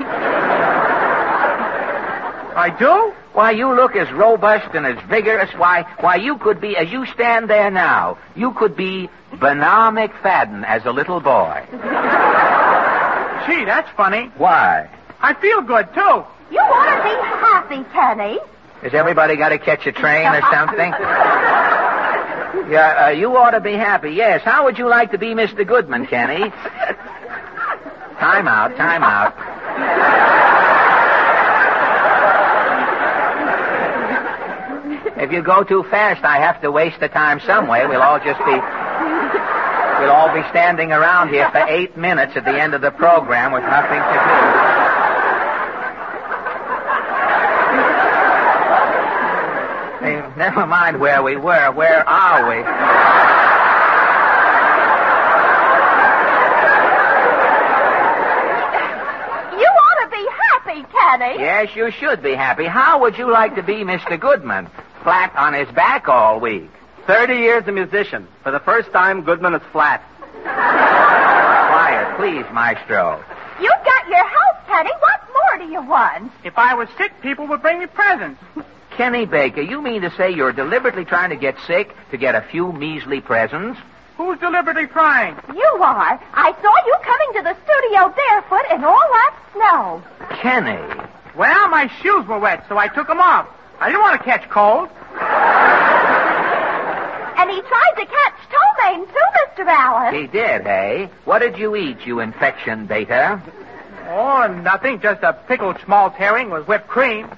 Speaker 11: I do?
Speaker 3: Why, you look as robust and as vigorous. Why, why, you could be, as you stand there now, you could be Bernard McFadden as a little boy.
Speaker 11: Gee, that's funny.
Speaker 3: Why?
Speaker 11: I feel good, too.
Speaker 8: You ought to be happy, Kenny.
Speaker 3: Has everybody got to catch a train or something? Yeah, uh, you ought to be happy, yes. How would you like to be Mister Goodman, Kenny? Time out, time out. If you go too fast, I have to waste the time some way. We'll all just be... We'll all be standing around here for eight minutes at the end of the program with nothing to do. Hey, never mind where we were. Where are we?
Speaker 8: You ought to be happy, Kenny.
Speaker 3: Yes, you should be happy. How would you like to be Mister Goodman? Flat on his back all week.
Speaker 9: Thirty years a musician. For the first time, Goodman is flat.
Speaker 3: Quiet, please, Maestro.
Speaker 8: You've got your health, Kenny. What more do you want?
Speaker 11: If I was sick, people would bring me presents.
Speaker 3: Kenny Baker, you mean to say you're deliberately trying to get sick to get a few measly presents?
Speaker 11: Who's deliberately trying?
Speaker 8: You are. I saw you coming to the studio barefoot in all that snow.
Speaker 3: Kenny.
Speaker 11: Well, my shoes were wet, so I took them off. I didn't want to catch cold.
Speaker 8: And he tried to catch ptomaine, too, Mister Allen.
Speaker 3: He did, hey? What did you eat, you infection beta?
Speaker 11: Oh, nothing. Just a pickled small herring with whipped cream.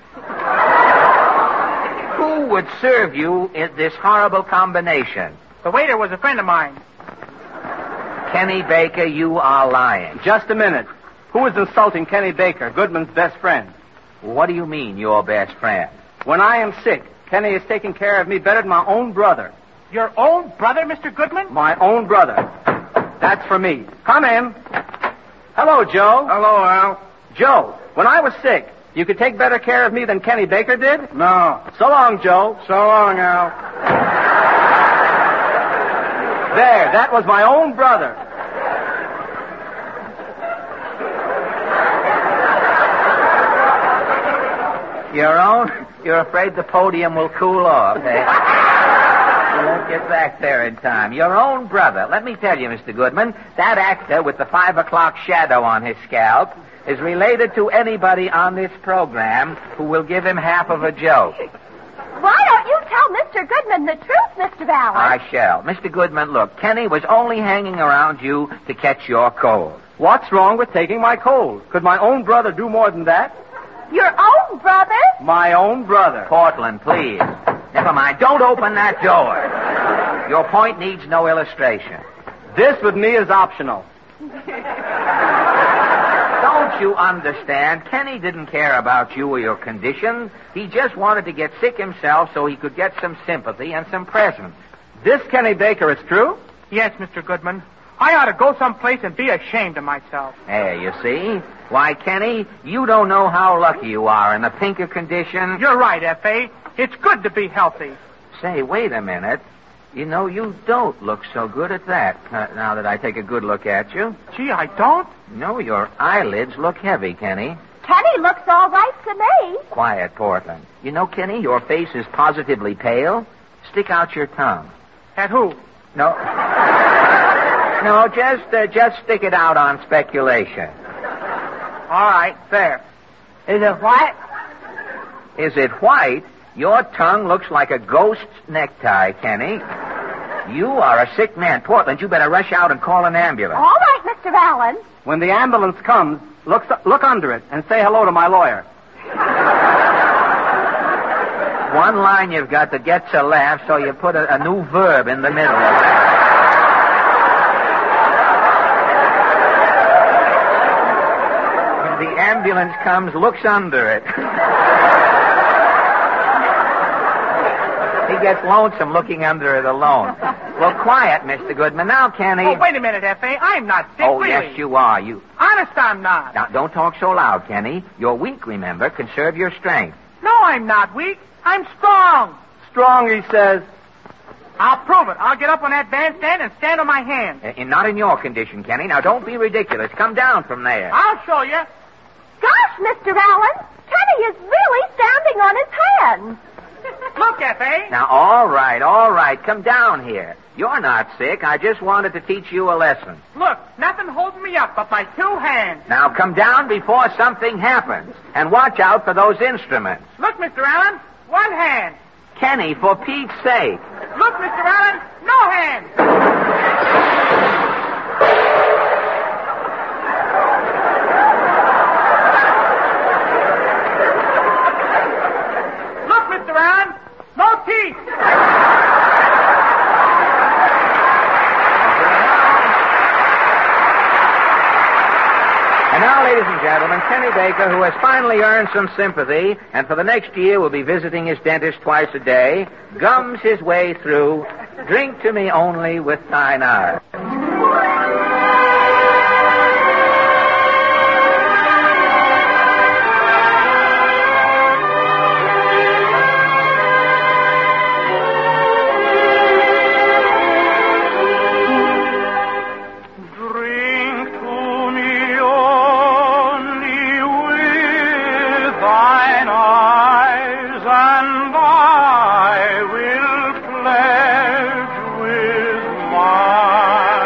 Speaker 3: Who would serve you in this horrible combination?
Speaker 11: The waiter was a friend of mine.
Speaker 3: Kenny Baker, you are lying.
Speaker 9: Just a minute. Who is insulting Kenny Baker, Goodman's best friend?
Speaker 3: What do you mean, your best friend?
Speaker 9: When I am sick, Kenny is taking care of me better than my own brother.
Speaker 11: Your own brother, Mister Goodman?
Speaker 9: My own brother. That's for me. Come in. Hello, Joe.
Speaker 5: Hello, Al.
Speaker 9: Joe, when I was sick,
Speaker 11: You could take better care of me than Kenny Baker did?
Speaker 9: No.
Speaker 11: So long, Joe.
Speaker 9: So long, Al.
Speaker 11: There, that was my own brother.
Speaker 3: Your own? You're afraid the podium will cool off, eh? You won't get back there in time. Your own brother. Let me tell you, Mister Goodman, that actor with the five o'clock shadow on his scalp is related to anybody on this program who will give him half of a joke.
Speaker 8: Why don't you tell Mister Goodman the truth, Mister Vallen?
Speaker 3: I shall. Mister Goodman, look, Kenny was only hanging around you to catch your cold.
Speaker 11: What's wrong with taking my cold? Could my own brother do more than that?
Speaker 8: Your own brother?
Speaker 11: My own brother.
Speaker 3: Portland, please. Never mind. Don't open that door. Your point needs no illustration.
Speaker 11: This with me is optional.
Speaker 3: Don't you understand? Kenny didn't care about you or your condition. He just wanted to get sick himself so he could get some sympathy and some presents.
Speaker 11: This Kenny Baker is true?
Speaker 12: Yes, Mister Goodman. I ought to go someplace and be ashamed of myself.
Speaker 3: There, you see? Why, Kenny, you don't know how lucky you are in the pinker condition.
Speaker 12: You're right, F A. It's good to be healthy.
Speaker 3: Say, wait a minute. You know, you don't look so good at that, uh, now that I take a good look at you.
Speaker 12: Gee, I don't?
Speaker 3: No, your eyelids look heavy, Kenny.
Speaker 8: Kenny looks all right to me.
Speaker 3: Quiet, Portland. You know, Kenny, your face is positively pale. Stick out your tongue.
Speaker 12: At who?
Speaker 3: No. No, just uh, just stick it out on speculation.
Speaker 12: All right, there.
Speaker 3: Is it white? Is it white? Your tongue looks like a ghost's necktie, Kenny. You are a sick man. Portland, you better rush out and call an ambulance.
Speaker 8: All right, Mister Vallen.
Speaker 11: When the ambulance comes, look, look under it and say hello to my lawyer.
Speaker 3: One line you've got that gets a laugh, so you put a, a new verb in the middle of it. The ambulance comes, looks under it. He gets lonesome looking under it alone. Well, quiet, Mister Goodman. Now, Kenny.
Speaker 12: Oh, wait a minute, F A. I'm not sick,
Speaker 3: Oh,
Speaker 12: really.
Speaker 3: yes, you are. You.
Speaker 12: Honest, I'm not.
Speaker 3: Now, don't talk so loud, Kenny. You're weak, remember. Conserve your strength.
Speaker 12: No, I'm not weak. I'm strong.
Speaker 11: Strong, he says.
Speaker 12: I'll prove it. I'll get up on that bandstand and stand on my hands.
Speaker 3: Uh, not in your condition, Kenny. Now, don't be ridiculous. Come down from there.
Speaker 12: I'll show you.
Speaker 8: Gosh, Mister Vallen, Kenny is really standing on his hands.
Speaker 12: Look, F A.
Speaker 3: Now, all right, all right. Come down here. You're not sick. I just wanted to teach you a lesson.
Speaker 12: Look, nothing holding me up but my two hands.
Speaker 3: Now, come down before something happens. And watch out for those instruments.
Speaker 12: Look, Mister Allen, one hand.
Speaker 3: Kenny, for Pete's sake.
Speaker 12: Look, Mister Allen, no hands. Look, Mister Allen, no teeth.
Speaker 3: And now, ladies and gentlemen, Kenny Baker, who has finally earned some sympathy, and for the next year will be visiting his dentist twice a day, gums his way through Drink to Me Only with Thine Eyes.
Speaker 2: I will pledge with mine.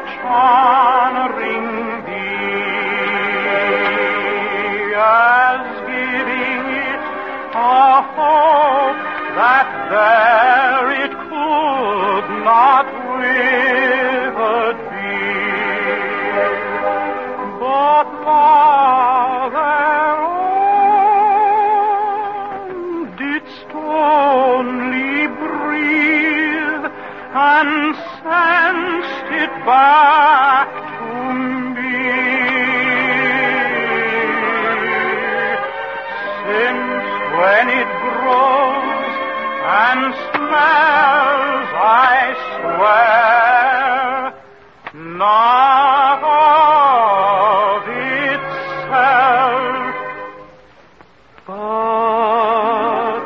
Speaker 2: honoring thee as giving it a hope that there it could not withered be. But thou thereon didst only breathe and sensed it back to me. Since when it grows and smells, I swear, not of itself, but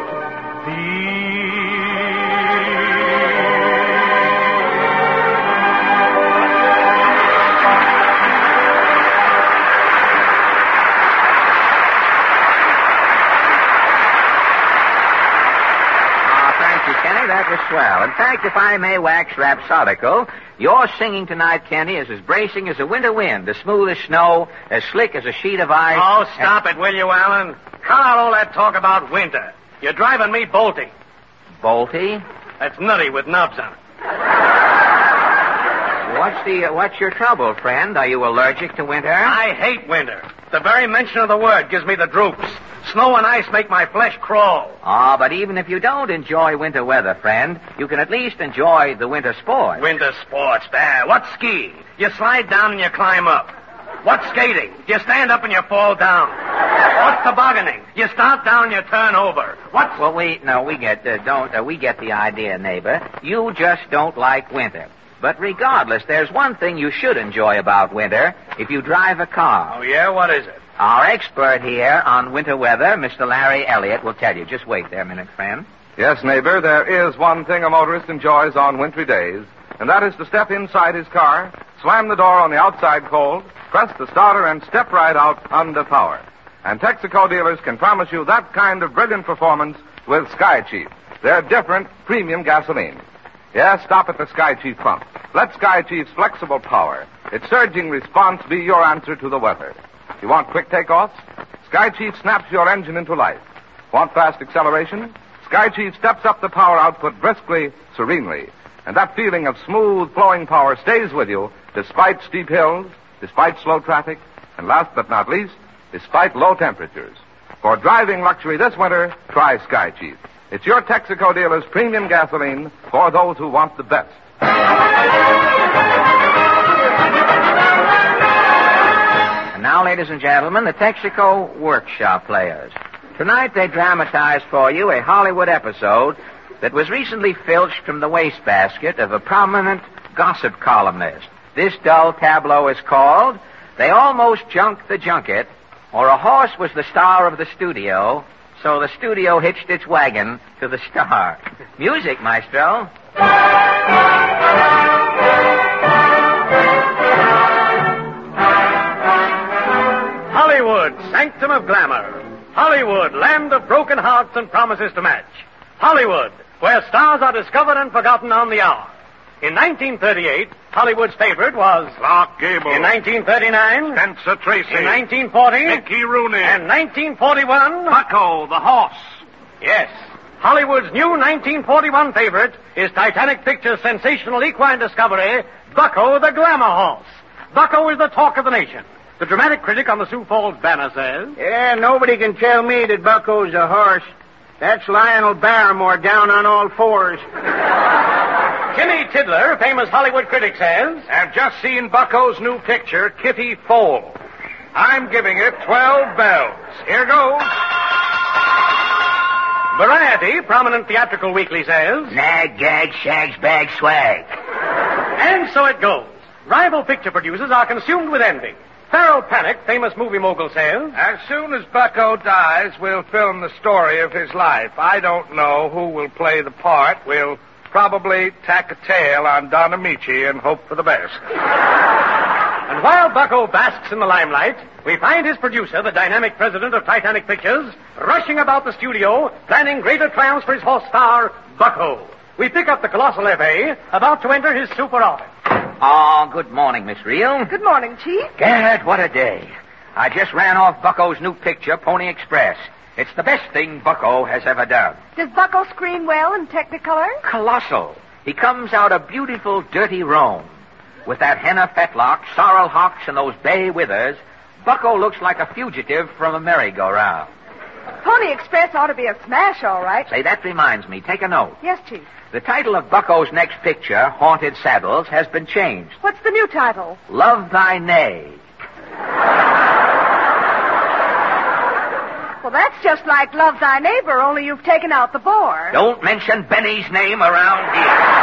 Speaker 3: That was swell. In fact, if I may wax rhapsodical, your singing tonight, Kenny, is as bracing as a winter wind, as smooth as snow, as slick as a sheet of ice.
Speaker 4: Oh, stop and... it, will you, Alan? Cut out all that talk about winter. You're driving me bolty.
Speaker 3: Bolty?
Speaker 4: That's nutty with knobs on it.
Speaker 3: What's the uh, what's your trouble, friend? Are you allergic to winter?
Speaker 4: I hate winter. The very mention of the word gives me the droops. Snow and ice make my flesh crawl.
Speaker 3: Ah, oh, but even if you don't enjoy winter weather, friend, you can at least enjoy the winter sports.
Speaker 4: Winter sports? There. What's skiing? You slide down and you climb up. What's skating? You stand up and you fall down. What's tobogganing? You start down and you turn over. What's...
Speaker 3: Well, we, no, we get, uh, don't, uh, we get the idea, neighbor. You just don't like winter. But regardless, there's one thing you should enjoy about winter if you drive a car.
Speaker 4: Oh, yeah? What is it?
Speaker 3: Our expert here on winter weather, Mister Larry Elliott, will tell you. Just wait there a minute, friend.
Speaker 1: Yes, neighbor, there is one thing a motorist enjoys on wintry days, and that is to step inside his car, slam the door on the outside cold, press the starter, and step right out under power. And Texaco dealers can promise you that kind of brilliant performance with Sky Chief, their different premium gasoline. Yes, stop at the Sky Chief pump. Let Sky Chief's flexible power, its surging response, be your answer to the weather. You want quick takeoffs? Sky Chief snaps your engine into life. Want fast acceleration? Sky Chief steps up the power output briskly, serenely. And that feeling of smooth flowing power stays with you despite steep hills, despite slow traffic, and last but not least, despite low temperatures. For driving luxury this winter, try Sky Chief. It's your Texaco dealer's premium gasoline for those who want the best.
Speaker 3: And now, ladies and gentlemen, the Texaco Workshop Players. Tonight they dramatize for you a Hollywood episode that was recently filched from the wastebasket of a prominent gossip columnist. This dull tableau is called They Almost Junked the Junket, or A Horse Was the Star of the Studio, so the studio hitched its wagon to the star. Music, maestro.
Speaker 4: Hollywood, sanctum of glamour. Hollywood, land of broken hearts and promises to match. Hollywood, where stars are discovered and forgotten on the hour. In nineteen thirty-eight, Hollywood's favorite was
Speaker 5: Clark Gable.
Speaker 4: In nineteen thirty-nine,
Speaker 5: Spencer Tracy.
Speaker 4: In nineteen forty,
Speaker 5: Mickey Rooney.
Speaker 4: And nineteen forty-one,
Speaker 5: Bucko, the horse.
Speaker 4: Yes, Hollywood's new nineteen forty-one favorite is Titanic Pictures' sensational equine discovery, Bucko the Glamour Horse. Bucko is the talk of the nation. The dramatic critic on the Sioux Falls Banner says,
Speaker 13: Yeah, nobody can tell me that Bucko's a horse. That's Lionel Barrymore down on all fours.
Speaker 4: Jimmy Tidler, famous Hollywood critic, says,
Speaker 5: I've just seen Bucko's new picture, Kitty Foal. I'm giving it twelve bells. Here goes.
Speaker 4: Variety, prominent theatrical weekly, says,
Speaker 3: Nag, gag, shags, bag, swag.
Speaker 4: And so it goes. Rival picture producers are consumed with envy. Farrell Panic, famous movie mogul, says,
Speaker 5: As soon as Bucko dies, we'll film the story of his life. I don't know who will play the part. We'll probably tack a tail on Don Amici and hope for the best.
Speaker 4: And while Bucko basks in the limelight, we find his producer, the dynamic president of Titanic Pictures, rushing about the studio, planning greater triumphs for his horse star, Bucko. We pick up the colossal F A, about to enter his super office.
Speaker 3: Oh, good morning, Miss Reel.
Speaker 6: Good morning, Chief.
Speaker 3: Gad, what a day. I just ran off Bucko's new picture, Pony Express. It's the best thing Bucko has ever done.
Speaker 6: Does Bucko screen well in Technicolor?
Speaker 3: Colossal. He comes out a beautiful, dirty roan. With that henna fetlock, sorrel hocks, and those bay withers, Bucko looks like a fugitive from a merry-go-round.
Speaker 6: Pony Express ought to be a smash, all right.
Speaker 3: Say, that reminds me. Take a note.
Speaker 6: Yes, Chief.
Speaker 3: The title of Bucko's next picture, Haunted Saddles, has been changed.
Speaker 6: What's the new title?
Speaker 3: Love Thy Neigh.
Speaker 6: Well, that's just like Love Thy Neighbor, only you've taken out the bore.
Speaker 3: Don't mention Benny's name around here.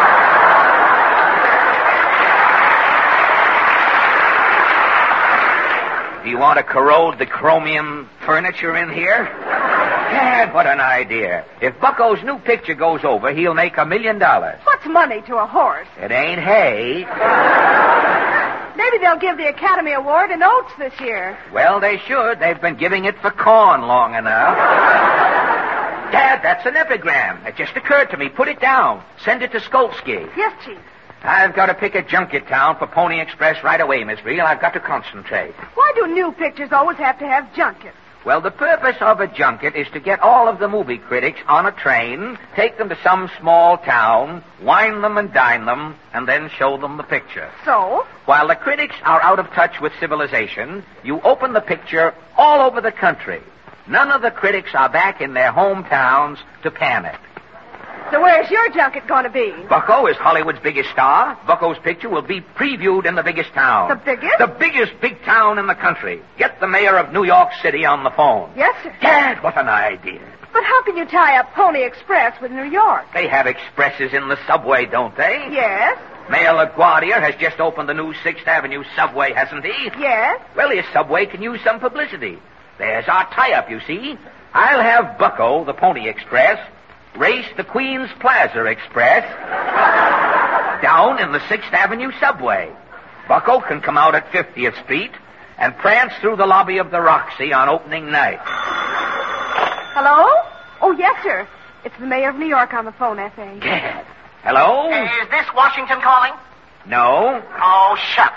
Speaker 3: Do you want to corrode the chromium furniture in here? Gad, what an idea. If Bucko's new picture goes over, he'll make a million dollars.
Speaker 6: What's money to a horse?
Speaker 3: It ain't hay.
Speaker 6: Maybe they'll give the Academy Award in oats this year.
Speaker 3: Well, they should. They've been giving it for corn long enough. Dad, that's an epigram. It just occurred to me. Put it down. Send it to Skolsky.
Speaker 6: Yes, Chief.
Speaker 3: I've got to pick a junket town for Pony Express right away, Miss Reel. I've got to concentrate.
Speaker 6: Why do new pictures always have to have junkets?
Speaker 3: Well, the purpose of a junket is to get all of the movie critics on a train, take them to some small town, wine them and dine them, and then show them the picture.
Speaker 6: So?
Speaker 3: While the critics are out of touch with civilization, you open the picture all over the country. None of the critics are back in their hometowns to panic.
Speaker 6: So where's your junket going to be?
Speaker 3: Bucko is Hollywood's biggest star. Bucko's picture will be previewed in the biggest town.
Speaker 6: The biggest?
Speaker 3: The biggest big town in the country. Get the mayor of New York City on the phone.
Speaker 6: Yes, sir.
Speaker 3: Gad, what an idea.
Speaker 6: But how can you tie up Pony Express with New York?
Speaker 3: They have expresses in the subway, don't they?
Speaker 6: Yes.
Speaker 3: Mayor LaGuardia has just opened the new sixth Avenue subway, hasn't he?
Speaker 6: Yes.
Speaker 3: Well, his subway can use some publicity. There's our tie-up, you see. I'll have Bucko, the Pony Express, race the Queens Plaza Express down in the sixth Avenue subway. Bucko can come out at fiftieth Street and prance through the lobby of the Roxy on opening night.
Speaker 6: Hello? Oh, yes, sir. It's the mayor of New York on the phone, F A.
Speaker 3: Gad. Hello?
Speaker 10: Is this Washington calling?
Speaker 3: No.
Speaker 10: Oh, shucks.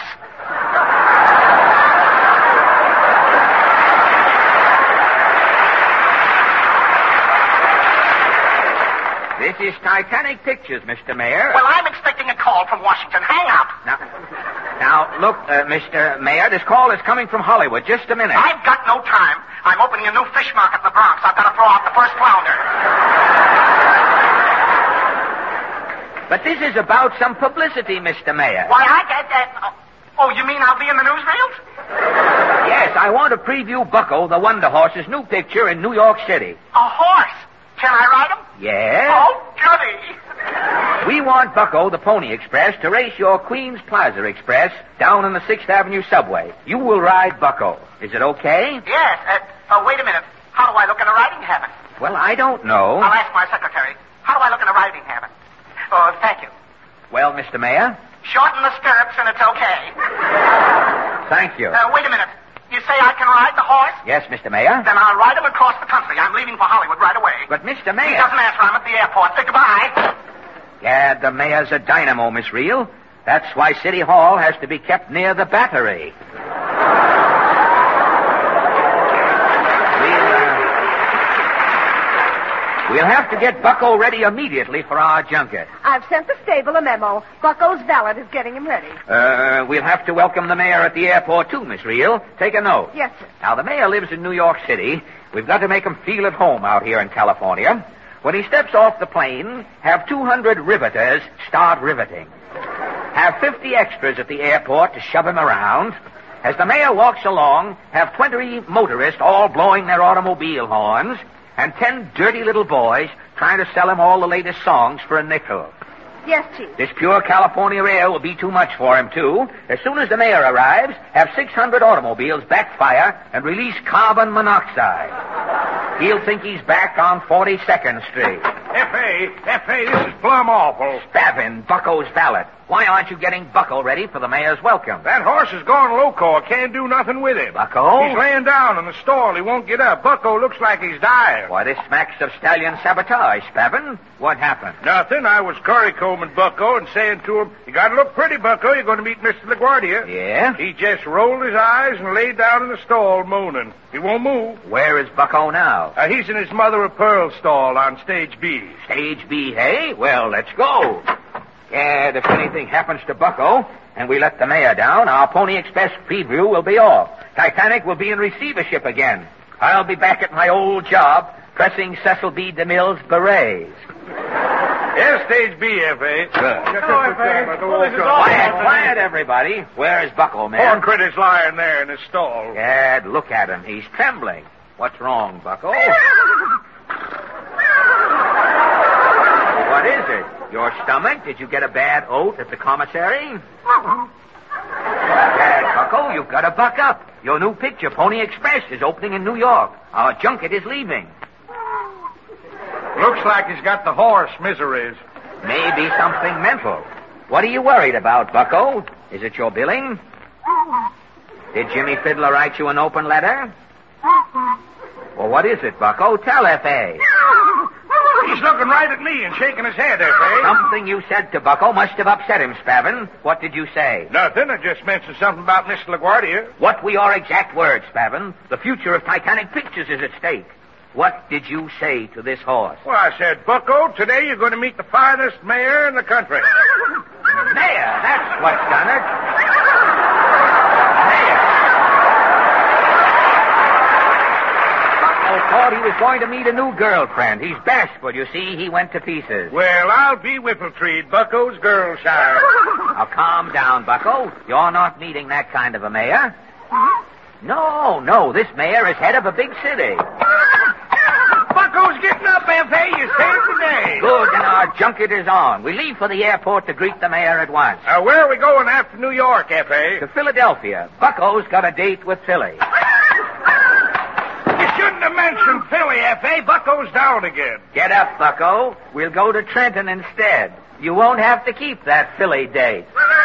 Speaker 3: This is Titanic Pictures, Mister Mayor.
Speaker 10: Well, I'm expecting a call from Washington. Hang up.
Speaker 3: Now, now look, uh, Mister Mayor, this call is coming from Hollywood. Just a minute.
Speaker 10: I've got no time. I'm opening a new fish market in the Bronx. I've got to throw out the first flounder.
Speaker 3: But this is about some publicity, Mister Mayor.
Speaker 10: Why, I get that. Oh, you mean I'll be in the newsreels?
Speaker 3: Yes, I want to preview Bucko, the Wonder Horse's new picture in New York City.
Speaker 10: A horse? Can I ride him?
Speaker 3: Yes.
Speaker 10: Oh, goody.
Speaker 3: We want Bucko, the Pony Express, to race your Queens Plaza Express down in the sixth Avenue subway. You will ride Bucko. Is it okay?
Speaker 10: Yes. Uh, oh, wait a minute. How do I look in a riding habit?
Speaker 3: Well, I don't know.
Speaker 10: I'll ask my secretary. How do I look in a riding habit? Oh, thank you.
Speaker 3: Well, Mister Mayor?
Speaker 10: Shorten the stirrups and it's okay.
Speaker 3: Thank you.
Speaker 10: Uh, wait a minute. You say I can ride the horse?
Speaker 3: Yes, Mister Mayor.
Speaker 10: Then I'll ride him across the country. I'm leaving for Hollywood right away.
Speaker 3: But, Mister Mayor...
Speaker 10: He doesn't answer. I'm at the airport. Say goodbye.
Speaker 3: Yeah, the mayor's a dynamo, Miss Reel. That's why City Hall has to be kept near the Battery. We'll, uh, we'll have to get Bucko ready immediately for our junket.
Speaker 6: I've sent the stable a memo. Bucko's valet is getting him ready.
Speaker 3: Uh, we'll have to welcome the mayor at the airport, too, Miss Reel. Take a note.
Speaker 6: Yes, sir.
Speaker 3: Now, the mayor lives in New York City. We've got to make him feel at home out here in California. When he steps off the plane, have two hundred riveters start riveting. Have fifty extras at the airport to shove him around. As the mayor walks along, have twenty motorists all blowing their automobile horns, and ten dirty little boys trying to sell him all the latest songs for a nickel.
Speaker 6: Yes, Chief.
Speaker 3: This pure California air will be too much for him, too. As soon as the mayor arrives, have six hundred automobiles backfire and release carbon monoxide. He'll think he's back on forty-second Street.
Speaker 5: F A, F A, this is plumb awful.
Speaker 3: Spavin, Bucko's valet. Why aren't you getting Bucko ready for the mayor's welcome?
Speaker 5: That horse is gone loco. I can't do nothing with him.
Speaker 3: Bucko?
Speaker 5: He's laying down in the stall. He won't get up. Bucko looks like he's dying.
Speaker 3: Why, this smacks of stallion sabotage, Spavin. What happened?
Speaker 5: Nothing. I was currycombing Bucko and saying to him, you gotta look pretty, Bucko. You're going to meet Mister LaGuardia.
Speaker 3: Yeah?
Speaker 5: He just rolled his eyes and laid down in the stall moaning. He won't move.
Speaker 3: Where is Bucko now?
Speaker 5: Uh, he's in his mother of pearl stall on stage B.
Speaker 3: Stage B, hey? Well, let's go. And if anything happens to Bucko and we let the mayor down, our Pony Express preview will be off. Titanic will be in receivership again. I'll be back at my old job pressing Cecil B. DeMille's berets.
Speaker 5: Yes, stage B, F A.
Speaker 3: Good. Quiet, quiet, everybody. Where is Bucko, man?
Speaker 5: Horn critter's lying there in his stall.
Speaker 3: Gad, look at him. He's trembling. What's wrong, Bucko? What is it? Your stomach? Did you get a bad oath at the commissary? Gad, Bucko, you've got to buck up. Your new picture, Pony Express, is opening in New York. Our junket is leaving.
Speaker 5: Looks like he's got the horse miseries.
Speaker 3: Maybe something mental. What are you worried about, Bucko? Is it your billing? Did Jimmy Fiddler write you an open letter? Well, what is it, Bucko? Tell F A.
Speaker 5: He's looking right at me and shaking his head, F A.
Speaker 3: Something you said to Bucko must have upset him, Spavin. What did you say?
Speaker 5: Nothing. I just mentioned something about Mister LaGuardia.
Speaker 3: What were your exact words, Spavin? The future of Titanic Pictures is at stake. What did you say to this horse?
Speaker 5: Well, I said, Bucko, today you're going to meet the finest mayor in the country.
Speaker 3: Mayor, that's what's done it. Mayor. Bucko thought he was going to meet a new girlfriend. He's bashful, you see. He went to pieces.
Speaker 5: Well, I'll be Whippletreed, Bucko's girl child.
Speaker 3: Now, calm down, Bucko. You're not meeting that kind of a mayor. No, no, this mayor is head of a big city.
Speaker 5: Bucko's getting up, F A. You saved the day.
Speaker 3: Good, and our junket is on. We leave for the airport to greet the mayor at once.
Speaker 5: Uh, where are we going after New York, F A?
Speaker 3: To Philadelphia. Bucko's got a date with Philly.
Speaker 5: You shouldn't have mentioned Philly, F A. Bucko's down again.
Speaker 3: Get up, Bucko. We'll go to Trenton instead. You won't have to keep that Philly date.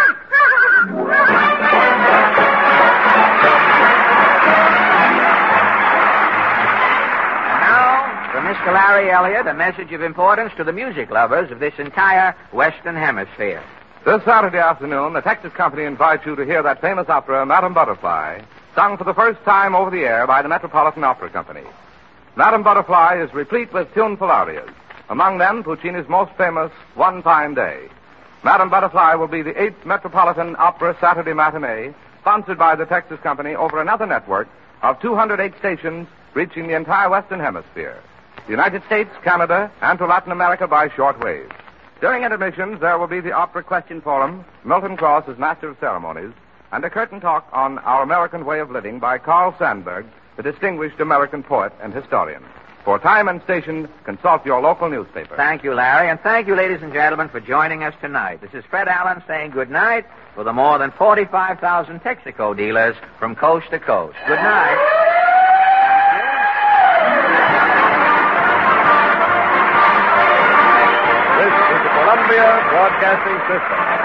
Speaker 3: Mister Larry Elliott, a message of importance to the music lovers of this entire Western Hemisphere.
Speaker 1: This Saturday afternoon, the Texas Company invites you to hear that famous opera, Madame Butterfly, sung for the first time over the air by the Metropolitan Opera Company. Madame Butterfly is replete with tuneful arias, among them Puccini's most famous One Fine Day. Madame Butterfly will be the eighth Metropolitan Opera Saturday matinee, sponsored by the Texas Company over another network of two hundred eight stations reaching the entire Western Hemisphere. The United States, Canada, and to Latin America by shortwave. During intermissions, there will be the Opera Question Forum, Milton Cross as Master of Ceremonies, and a curtain talk on Our American Way of Living by Carl Sandburg, the distinguished American poet and historian. For time and station, consult your local newspaper.
Speaker 3: Thank you, Larry, and thank you, ladies and gentlemen, for joining us tonight. This is Fred Allen saying good night for the more than forty-five thousand Texaco dealers from coast to coast. Good night.
Speaker 7: Columbia Broadcasting System.